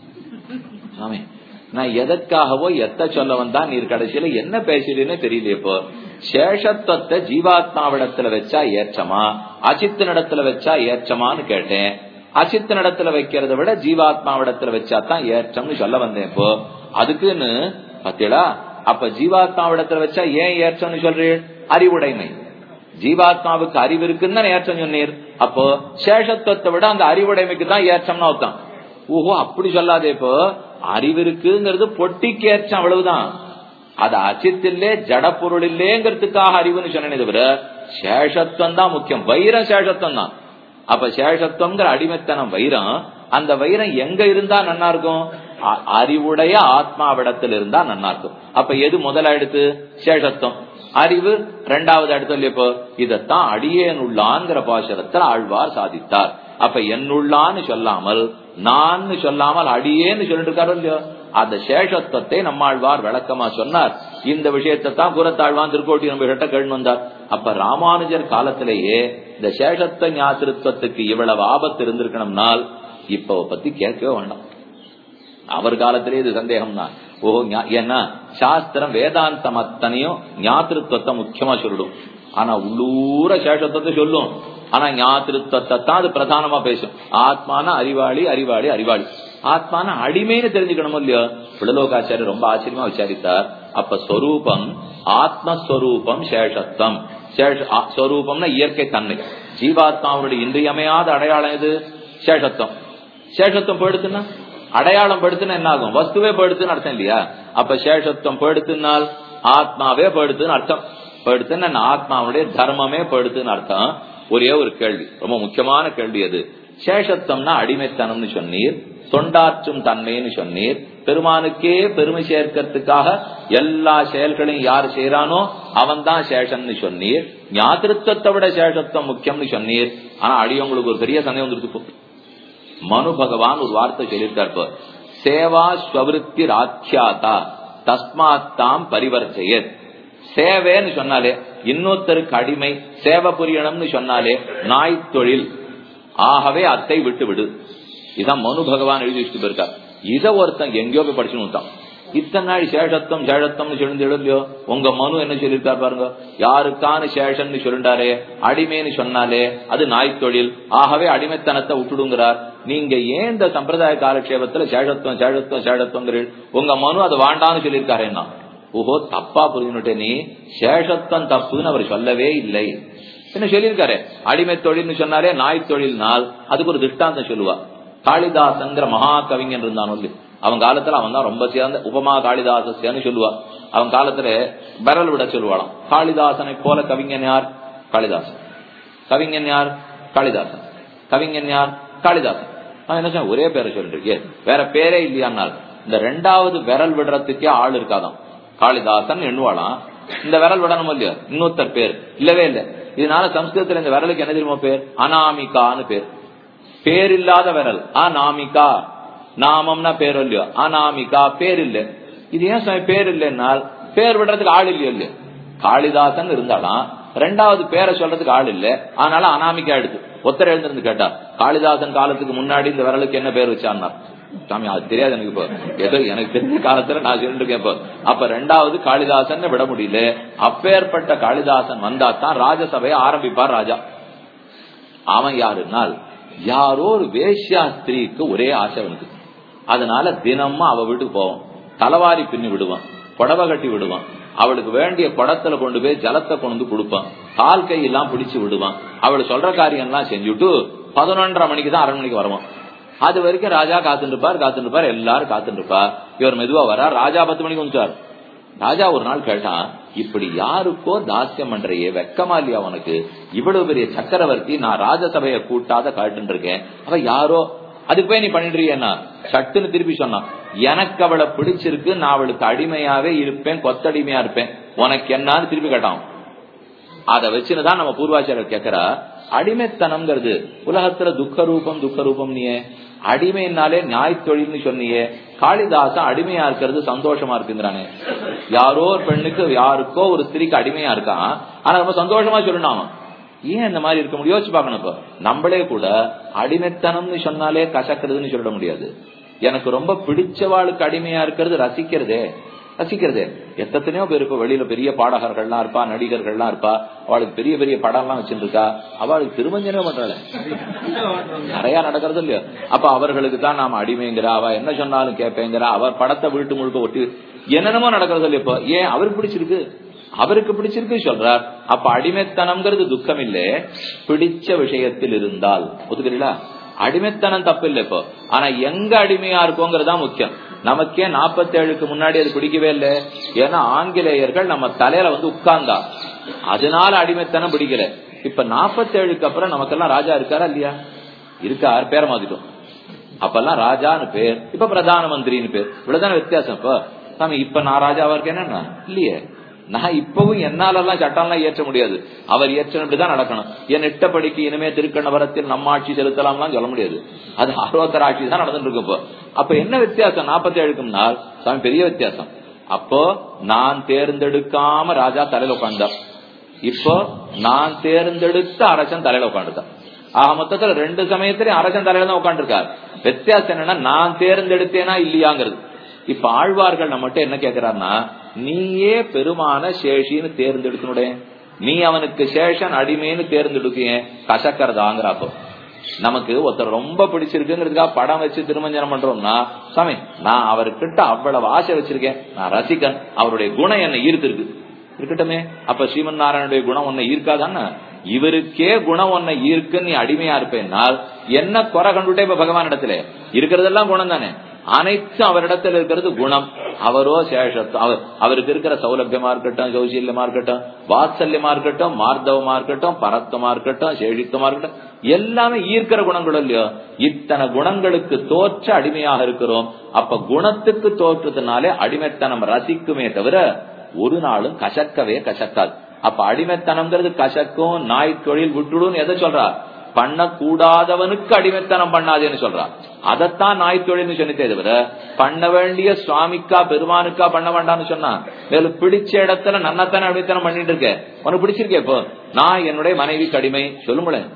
ஆமே, நான் எதற்காகவோ எத்த சொல்ல வந்தா நீர் கடைசியில என்ன பேசுறேன்னு தெரியல. இப்போ சேஷத்துவத்தை ஜீவாத்மாவிடத்துல வச்சா ஏற்றமா, அச்சித்து நடத்துல வச்சா ஏற்றமான்னு கேட்டேன். அச்சித்து நடத்துல வைக்கிறத விட ஜீவாத்மாவிடத்துல வச்சாதான் ஏற்றம்னு சொல்ல வந்தேன். இப்போ அதுக்குன்னு பத்தியலா, அப்ப ஜீவாத்மாவிடத்துல வச்சா ஏன் ஏற்றம்னு சொல்றீர்? அறிவுடைமை. ஜீவாத்மாவுக்கு அறிவு இருக்குன்னு தான் ஏற்றம் சொன்னீர். அப்போ சேஷத்துவத்தை விட அந்த அறிவுடைமைக்கு தான் ஏற்றம்னு அர்த்தம். ஓஹோ, அப்படி சொல்லாதே. இப்போ அறிவு இருக்குங்கிறது பொட்டிக்கு ஏற்றம், அவ்வளவுதான். அது அச்சித்தில்லே ஜட பொருள் இல்லேங்கிறதுக்காக அறிவுன்னு சொன்னே தவிர சேஷத்துவம் தான் முக்கியம். வைரம் சேஷத்துவம் தான். அப்ப சேஷத்துவங்கிற அடிமைத்தனம் வைரம். அந்த வைரம் எங்க இருந்தா நன்னா இருக்கும்? அறிவுடைய ஆத்மாவிடத்தில் இருந்தா நன்னா இருக்கும். அப்ப எது முதலாயிடுத்து? சேஷத்துவம். அறிவு ரெண்டாவது அடுத்த. இப்போ இதத்தான் அடியேனுள்ளான்ங்கிற பாசுரத்தில் ஆழ்வார் சாதித்தார். அப்ப என்னுள்ளான்னு சொல்லாமல் நான் சொல்லாமல் அடியேன்னு சொல்லிட்டு இருக்காரு இல்லையோ, அந்த சேஷத்துவத்தை நம்மாழ்வார் விளக்கமா சொன்னார். இந்த விஷயத்தை தான் கூறத்தாழ்வான் திருக்கோட்டி நம்ம கிட்ட கேள்வி வந்தார். அப்ப ராமானுஜர் காலத்திலேயே இந்த சேஷத்துவ ஞாத்திருத்துவத்துக்கு இவ்வளவு ஆபத்து இருந்திருக்கணும்னால் இப்ப பத்தி கேட்கவே வேண்டாம். அவர் காலத்திலே இது சந்தேகம் தான். ஓஹோ, ஏன்னா சாஸ்திரம் வேதாந்தம் அத்தனையும் ஞாத்திருத்துவத்தை முக்கியமா சொல்லிடும். ஆனா உள்ளூர சேஷத்துவத்தை சொல்லும். ஆனா ஞாத்திருத்துவத்தை தான் அது பிரதானமா பேசும். ஆத்மான அறிவாளி அறிவாளி அறிவாளி ஆத்மான அடிமைன்னு தெரிஞ்சுக்கணும் இல்லையோ. பிள்ளலோகாச்சாரியர் ரொம்ப ஆச்சரியமா விசாரித்தார். அப்ப ஸ்வரூபம் ஆத்மஸ்வரூபம் சேஷத்துவம். ஸ்வரூபம்னா இயற்கை தன்மை. ஜீவாத்மாவுடைய இன்றியமையாத அடையாளம் எது? சேஷத்துவம். சேஷத்துவம் போயிடுத்துன்னா அடையாளம் படுத்துனா என்ன ஆகும்? வஸ்துவே போயிடுத்துன்னு அர்த்தம் இல்லையா? அப்ப சேஷத்துவம் போயிடுத்துனால் ஆத்மாவே போயிடுத்துன்னு அர்த்தம். போயிடுத்துன்னு ஆத்மாவுடைய தர்மமே போயிடுத்துன்னு அர்த்தம். ஒரே ஒரு கேள்வி, ரொம்ப முக்கியமான கேள்வி அது. சேஷத்துவம்னா அடிமைத்தனம்னு சொன்னீர், தொண்டாற்றும் தன்மைன்னு சொன்னீர். பெருமானுக்கே பெருமை சேர்க்கிறதுக்காக எல்லா செயல்களையும் யார் செய்யறானோ அவன் தான் சேஷன்னு சொன்னீர். ஞாத்திருத்தத்தை விட சேஷத்துவம் முக்கியம்னு சொன்னீர். ஆனா அடியவங்களுக்கு ஒரு பெரிய சந்தேகம் வந்துருக்கு. மனு பகவான் ஒரு வார்த்தை சொல்லியிருக்கார், சேவா ஸ்வவிருத்தி ராக்கியாதா தஸ்மாத்தாம் பரிவர்த்தையத். சேவைன்னு சொன்னாலே இன்னொருத்தருக்கு அடிமை, சேவை புரியணும்னு சொன்னாலே நாய் தொழில், ஆகவே அத்தை விட்டு விடு. இதான் மனு பகவான் எழுதி வச்சுட்டு போயிருக்கார். இத ஒருத்தன் எங்கேயோ போய் படிச்சுன்னு தான் இத்தனை நாள் சேஷத்துவம் சேஷத்துவம்னு சொல்லி இல்லையோ. உங்க மனு என்ன சொல்லியிருக்காரு பாருங்க, யாருக்கான சேஷன்னு சொல்லிட்டாரே, அடிமைன்னு சொன்னாலே அது நாய் தொழில், ஆகவே அடிமைத்தனத்தை விட்டுடுங்கிறார். நீங்க ஏன் இந்த சம்பிரதாய காலக்ஷேபத்துல சேஷத்துவம் சேஷத்துவம் சேஷத்துவங்கிறீர்கள்? உங்க மனு அதை வாண்டான்னு சொல்லியிருக்காருன்னா, ஓஹோ தப்பா புரிஞ்சுட்டே. நீ சேஷத்துவம் தப்புன்னு அவர் சொல்லவே இல்லை. என்ன சொல்லியிருக்காரு? அடிமை தொழில்னு சொன்னாலே நாய் தொழில்னால் அதுக்கு ஒரு திருஷ்டாந்தம் சொல்லுவா. காளிதாசங்கிற மகா கவிஞன் இருந்தான். அவன் காலத்துல அவன் தான் ரொம்ப சேர்ந்த உபமா காளிதாசன்னு சொல்லுவா. அவன் காலத்துல விரல் விட சொல்லுவாளாம். காளிதாசனை போல கவிஞன் யார்? காளிதாசன். கவிஞன் யார்? காளிதாசன். கவிஞன் யார்? காளிதாசன். அவன் என்ன சொன்ன, ஒரே பேரை சொல்லிருக்கே, வேற பேரே இல்லையானால் இந்த ரெண்டாவது விரல் விடுறதுக்கே ஆள் இருக்காதான். காளிதாசன் எண்ணுவாளாம். இந்த விரல் விடணும் இல்லையா, இன்னொருத்தர் பேர் இல்லவே இல்லை. இதனால சம்ஸ்கிருதத்துல இந்த விரலுக்கு என்ன தெரியுமா பேர்? அனாமிகான்னு பேர். பேர் இல்லாத விரல் அநாமிகா. நாமம்னா பேர் இல்லையோ, அநாமிகா பேர் இல்ல. இது ஏன் பேர் இல்லைன்னால் பேர் விடுறதுக்கு ஆள் இல்லையோ இல்லையா. காளிதாசன் இருந்தாலும் ரெண்டாவது பேரை சொல்றதுக்கு ஆள் இல்ல, அதனால அநாமிகா எடுத்து ஒத்தரை எழுந்திருந்து கேட்டா, காளிதாசன் காலத்துக்கு முன்னாடி இந்த விரலுக்கு என்ன பேர் வச்சான்னா, சாமி அது தெரியாது எனக்கு. இப்போ ஏதோ எனக்கு தெரிஞ்ச காலத்துல நான் சொல்லிருக்கேன். இப்போ அப்ப ரெண்டாவது காளிதாசன் விட முடியல. அப்பேற்பட்ட காளிதாசன் வந்தா தான் ராஜசபையை ஆரம்பிப்பார் ராஜா. அவன் யாருனால் யாரோ ஒரு வேஷ்யா ஸ்திரீக்கு ஒரே ஆசை அவனுக்கு. அதனால தினமும் அவ வீட்டுக்கு போவான், தலைவாரி பின்னி விடுவான், புடவை கட்டி விடுவான், அவளுக்கு வேண்டிய குடத்துல கொண்டு போய் ஜலத்தை கொண்டு கொடுப்பான், கால் கையெல்லாம் பிடிச்சு விடுவான். அவள் சொல்ற காரியம் எல்லாம் செஞ்சுட்டு பதினொன்றரை மணிக்கு தான் அரண்மனைக்கு வருவான். அது வரைக்கும் ராஜா காத்துட்டு இருப்பார் காத்துட்டு இருப்பார் எல்லாரும் காத்துட்டு இருப்பா. இவர் மெதுவா வர, ராஜா பத்து மணிக்கு வந்துட்டார். ராஜா ஒரு நாள் கேட்டான், இப்படி யாருக்கோ தாசியம் பண்றையே, வெக்கமா இல்லையா உனக்கு? இவ்வளவு பெரிய சக்கரவர்த்தி, நான் ராஜசபையை கூட்டாத காட்டு இருக்கேன், அவ யாரோ அதுக்கு போய் நீ பண்ணிடுறியன்னா? சட்டுன்னு திருப்பி சொன்னான், எனக்கு அவளை பிடிச்சிருக்கு, நான் அவளுக்கு அடிமையாவே இருப்பேன், கொத்தடிமையா இருப்பேன், உனக்கு என்னான்னு திருப்பி கேட்டான். அதை வச்சுதான் நம்ம பூர்வாச்சாரியர் கேட்கிறா, அடிமைத்தனம்ங்கிறது உலகத்துல துக்க ரூபம் துக்க ரூபம். நீயே அடிமைனாலே நியாய தொழில்னு சொன்னியே, காளிதாசன் அடிமையா இருக்கிறது சந்தோஷமா இருக்குங்கிறானே. யாரோ ஒரு பெண்ணுக்கு யாருக்கோ ஒரு ஸ்திரீக்கு அடிமையா இருக்கான், ஆனா ரொம்ப சந்தோஷமா சொல்லணும். ஏன் இந்த மாதிரி இருக்க முடியும்? யோசிச்சு பாக்கணும். இப்ப நம்மளே கூட அடிமைத்தனம்னு சொன்னாலே கசக்கிறதுன்னு சொல்ல முடியாது. எனக்கு ரொம்ப பிடிச்சவாளுக்கு அடிமையா இருக்கிறது ரசிக்கிறதே ரசிக்கிறதே. எத்தனையோ பேர் இப்ப வெளியில பெரிய பாடகர்கள்லாம் இருப்பா, நடிகர்கள்லாம் இருப்பா, அவளுக்கு பெரிய பெரிய படம் எல்லாம் வச்சுருக்கா, அவளுக்கு திருமஞ்சனே பண்றாள், நிறைய நடக்கிறது இல்லையா? அப்ப அவர்களுக்கு தான் நாம அடிமைங்கிறா, அவ என்ன சொன்னாலும் கேட்பேங்கிறா, அவர் படத்தை வீட்டு முழுக்க ஒட்டி என்னென்னமோ நடக்கிறது இல்லையா? இப்ப ஏன் அவருக்கு பிடிச்சிருக்கு, அவருக்கு பிடிச்சிருக்கு சொல்றார். அப்ப அடிமைத்தனம்ங்கிறது துக்கம் இல்ல, பிடிச்ச விஷயத்தில் இருந்தால் ஒத்துக்கிறீங்களா? அடிமைத்தனம் தப்பு இல்லை இப்போ. ஆனா எங்க அடிமையா இருக்கோங்கிறதா முக்கியம். நமக்கே நாற்பத்தி ஏழுக்கு முன்னாடி அது பிடிக்கவே இல்லை. ஏன்னா ஆங்கிலேயர்கள் நம்ம தலையில வந்து உட்கார்ந்தா, அதனால அடிமைத்தனம் பிடிக்கல. இப்ப நாற்பத்தி ஏழுக்கு அப்புறம் நமக்கெல்லாம் ராஜா இருக்காரா இல்லையா? இருக்கார், பேரை மாத்திட்டோம். அப்பெல்லாம் ராஜான்னு பேர், இப்ப பிரதான மந்திரின்னு பேர், இவ்வளவுதான வித்தியாசம். இப்ப சாமி இப்ப நான் ராஜாவா இருக்கேன்னா இல்லையே, நான் இப்பவும் என்னாலெல்லாம் சட்டம்லாம் ஏற்ற முடியாது, அவர் ஏற்றதான் நடக்கணும். என் இட்டப்படிக்கு இனிமே திருக்கண்ணவரத்தில் நம்ம ஆட்சி செலுத்தலாம்லாம் சொல்ல முடியாது, அது அறுபத்தர் ஆட்சி தான் நடந்துட்டு இருக்கு. இப்போ அப்ப என்ன வித்தியாசம்? நாற்பத்தி ஏழுக்கும் நாள் சாமி பெரிய வித்தியாசம். அப்போ நான் தேர்ந்தெடுக்காம ராஜா தலையில உட்கார்ந்தார், இப்போ நான் தேர்ந்தெடுத்த அரசன் தலையில உட்காந்துருக்கார். ஆக மொத்தத்துல ரெண்டு சமயத்திலையும் அரசன் தலையில தான் உட்காந்துருக்காரு. வித்தியாசம் என்னன்னா நான் தேர்ந்தெடுத்தேனா இல்லையாங்கிறது. இப்ப ஆழ்வார்கள் நம்மகிட்ட என்ன கேக்குறாருன்னா, நீயே பெருமான சேஷின்னு தேர்ந்தெடுக்கணுடைய, நீ அவனுக்கு சேஷன் அடிமைன்னு தேர்ந்தெடுக்க கசக்கிறதாங்கிறப்போ நமக்கு ஒருத்தர் ரொம்ப பிடிச்சிருக்குங்கிறதுக்காக படம் வச்சு திருமஞ்சனம் பண்றோம்னா, சாமி நான் அவர்கிட்ட அவ்வளவு ஆசை வச்சிருக்கேன், நான் ரசிகன், அவருடைய குணம் என்ன ஈர்த்திருக்கு இருக்கட்டுமே. அப்ப ஸ்ரீமன் நாராயணுடைய குணம் ஒன்ன ஈர்க்காதான? இவருக்கே குணம் ஒன்ன ஈர்க்குன்னு நீ அடிமையா இருப்பேன்னால் என்ன குறை கண்டுட்டே? இப்ப பகவான் இடத்துல இருக்கிறதெல்லாம் குணம் தானே, அனைத்தும் அவரிடத்துல இருக்கிறது குணம். அவரோ சேஷத்துவம், அவர் அவருக்கு இருக்கிற சௌலபியமா இருக்கட்டும், சௌசல்யமா இருக்கட்டும், வாத்சல்யமா இருக்கட்டும், மார்தவமா இருக்கட்டும், பரத்வமா இருக்கட்டும், சேஷித்துவமா இருக்கட்டும், எல்லாமே ஈர்க்கிற குணங்கள் இல்லையோ. இத்தனை குணங்களுக்கு தோற்ற அடிமையாக இருக்கிறோம். அப்ப குணத்துக்கு தோற்றத்தினாலே அடிமைத்தனம் ரசிக்குமே தவிர ஒரு நாளும் கசக்கவே கசக்காது. அப்ப அடிமைத்தனம்ங்கிறது கசக்கும், நாய் தொழில் விட்டுடும் எதை சொல்றா? பண்ணக்கூடாதவனுக்கு அடிமைத்தனம் பண்ணாதேன்னு சொல்றா. அதத்தான் நாய் தொழில்னு சொன்னதே தவிர பண்ண வேண்டிய சுவாமிக்கா பெருமானுக்கா பண்ண வேண்டாம்னு சொன்னா. மேலும் பிடிச்ச இடத்துல நன்னத்தானே அடிமைத்தனம் பண்ணிட்டு இருக்க, உனக்கு பிடிச்சிருக்கே. இப்போ நான் என்னுடைய மனைவிக்கு அடிமை சொல்லுங்களேன்,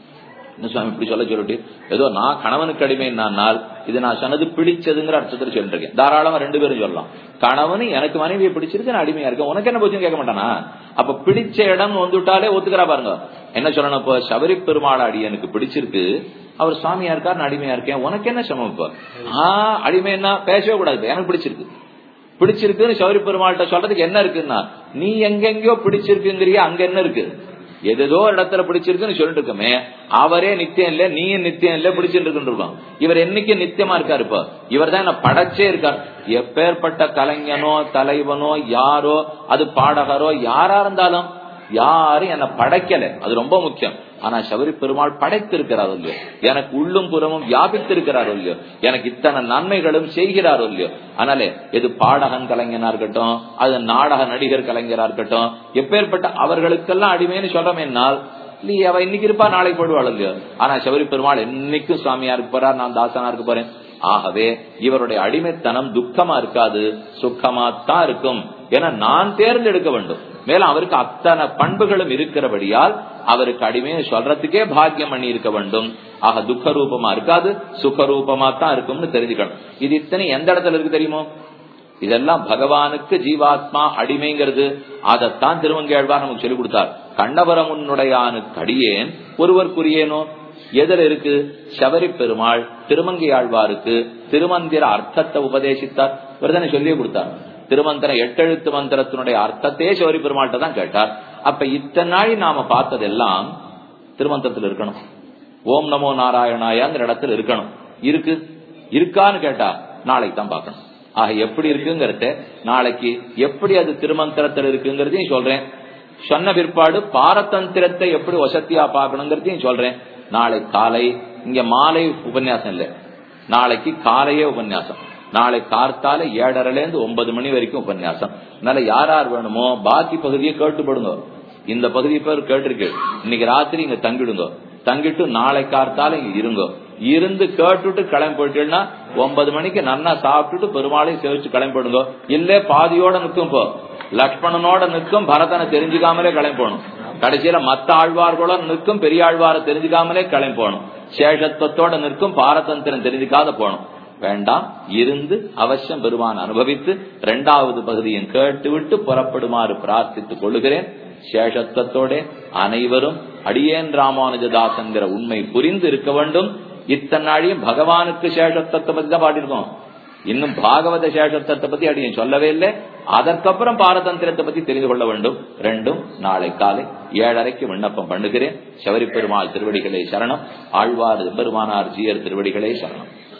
சுவாமி இப்படி சொல்ல சொல்லிட்டு ஏதோ நான் கணவனுக்கு அடிமைன்னானால் இது நான் சொன்னது பிடிச்சதுங்கிற அர்த்தத்தில் சொல்லிட்டு இருக்கேன். தாராளமா ரெண்டு பேரும் சொல்லலாம். கணவனு எனக்கு மனைவியை பிடிச்சிருக்கு, நான் அடிமையா இருக்கேன், உனக்கு என்ன போச்சுன்னு கேட்க மாட்டானா? அப்ப பிடிச்ச இடம் வந்துட்டாலே ஒத்துக்கிறா பாருங்க. என்ன சொல்லணும்? இப்போ சபரி பெருமாள் அடி எனக்கு பிடிச்சிருக்கு, அவர் சுவாமியா இருக்காரு, நான் அடிமையா இருக்கேன், உனக்கு என்ன சமம்? இப்போ ஆஹ் அடிமைன்னா பேசவே கூடாது. எனக்கு பிடிச்சிருக்கு பிடிச்சிருக்குன்னு சபரி பெருமாள்கிட்ட சொல்றதுக்கு என்ன இருக்குன்னா, நீ எங்கெங்கயோ பிடிச்சிருக்குங்கிறிய, அங்க என்ன இருக்கு? எதோ இடத்துல பிடிச்சிருக்குன்னு சொல்லிட்டு இருக்கமே, அவரே நித்தியம் இல்ல, நீயும் நித்தியம் இல்ல, பிடிச்சிட்டு இருக்கோம். இவர் என்னைக்கு நித்தியமா இருக்காரு? இப்ப இவர் தான் என்ன படைச்சே இருக்கார். எப்பேற்பட்ட கலைஞனோ தலைவனோ யாரோ, அது பாடகரோ யாரா இருந்தாலும் யாரும் என்ன படைக்கல, அது ரொம்ப முக்கியம். ஆனா சபரி பெருமாள் படைத்திருக்கிறாரோ இல்லையோ, எனக்கு உள்ளும் புறமும் வியாபித்திருக்கிறாரோ இல்லையோ, எனக்கு இத்தனை நன்மைகளும் செய்கிறாரோ இல்லையோ. அதனாலே எது பாடகன் கலைஞனா இருக்கட்டும், அது நாடக நடிகர் கலைஞரா இருக்கட்டும், எப்பேற்பட்ட அவர்களுக்கெல்லாம் அடிமைன்னு சொல்றோம். என்னால் இல்லையே, அவ இன்னைக்கு இருப்பா நாளைக்கு போடுவாள் இல்லையோ. ஆனா சபரி பெருமாள் என்னைக்கும் சுவாமியா இருக்க போறார், நான் தாசனா இருக்க போறேன். ஆகவே இவருடைய அடிமைத்தனம் துக்கமா இருக்காது, சுக்கமாத்தான் இருக்கும். ஏன்னா நான் தேர்ந்தெடுக்க வேண்டும். மேலும் அவருக்கு அத்தனை பண்புகளும் இருக்கிறபடியால் அவருக்கு அடிமையை சொல்றதுக்கே பாக்கியம் பண்ணி இருக்க வேண்டும். ஆக துக்க ரூபமா இருக்காது, சுக ரூபமா தான் இருக்கும்னு தெரிஞ்சுக்கணும். இது இத்தனை எந்த இடத்துல இருக்கு தெரியுமோ? இதெல்லாம் பகவானுக்கு ஜீவாத்மா அடிமைங்கிறது அதைத்தான் திருமங்கையாழ்வார் நமக்கு சொல்லிக் கொடுத்தார். கண்ணபுரம் உன்னுடையானுக்கு அடியேன் ஒருவருக்குரியேனோ எதில் இருக்கு? சபரி பெருமாள் திருமங்கையாழ்வாருக்கு திருமந்திர அர்த்தத்தை உபதேசித்தார். இவர்தானே சொல்லியே கொடுத்தார். திருமந்திர எட்டெழுத்து மந்திரத்தினுடைய அர்த்தத்தையே சபரி பெருமாள்கிட்ட தான் கேட்டார். அப்ப இத்தனை நாள் நாம பார்த்ததெல்லாம் திருமந்திரத்தில் இருக்கணும். ஓம் நமோ நாராயணாயாங்கிற இடத்துல இருக்கணும். இருக்கு இருக்கான்னு கேட்டா நாளைக்கு தான் பார்க்கணும். ஆக எப்படி இருக்குங்கிறத நாளைக்கு எப்படி அது திருமந்திரத்தில் இருக்குங்கிறதையும் சொல்றேன். சொன்ன பிற்பாடு பாரதந்திரத்தை எப்படி வசதியா பார்க்கணுங்கிறதையும் சொல்றேன். நாளை காலை இங்க மாலை உபன்யாசம் இல்ல, நாளைக்கு காலையே உபன்யாசம். நாளை கார்த்தால ஏழரைல இருந்து ஒன்பது மணி வரைக்கும் உபன்யாசம். அதனால யார் யார் வேணுமோ பாக்கி பகுதியை கேட்டுப்படுங்க. இந்த பகுதி பேர் கேட்டிருக்கு, இன்னைக்கு ராத்திரி இங்க தங்கிடுங்க. தங்கிட்டு நாளை கார்த்தால இங்க இருங்க. இருந்து கேட்டுட்டு கிளம்பி போயிட்டீங்கன்னா ஒன்பது மணிக்கு நன்னா சாப்பிட்டுட்டு பெருமாளையும் சேவிச்சு கிளம்பி போடுங்க. இல்ல பாதியோட நிற்கும், போ லக்ஷ்மணனோட நிற்கும், பரதனை தெரிஞ்சுக்காமலே கிளம்பி போகணும். கடைசியில மத்த ஆழ்வார்களோட நிற்கும், பெரிய ஆழ்வார தெரிஞ்சுக்காமலே கிளம்பி போகணும். சேஷத்துவத்தோட நிற்கும், பாரதந்திரன் தெரிஞ்சுக்காத போகணும். வேண்டாம், இருந்து அவசியம் பெருமான் அனுபவித்து இரண்டாவது பகுதியும் கேட்டுவிட்டு புறப்படுமாறு பிரார்த்தித்துக் கொள்ளுகிறேன். சேஷத்துவத்தோட அனைவரும் அடியேன் ராமானுஜதாசங்கிற உண்மை புரிந்து இருக்க வேண்டும். இத்தனை நாளையும் பகவானுக்கு சேஷத்துவத்தை பத்தி தான் பாட்டிருக்கோம். இன்னும் பாகவத சேஷத்துவத்தை பத்தி அடியேன் சொல்லவே இல்லை. அதற்கப்புறம் பாரதந்திரத்தை பத்தி தெரிந்து கொள்ள வேண்டும். ரெண்டும் நாளை காலை ஏழரைக்கு விண்ணப்பம் பண்ணுகிறேன். சபரி பெருமாள் திருவடிகளே சரணம். ஆழ்வார் பெருமானார் ஜீயர் திருவடிகளே சரணம்.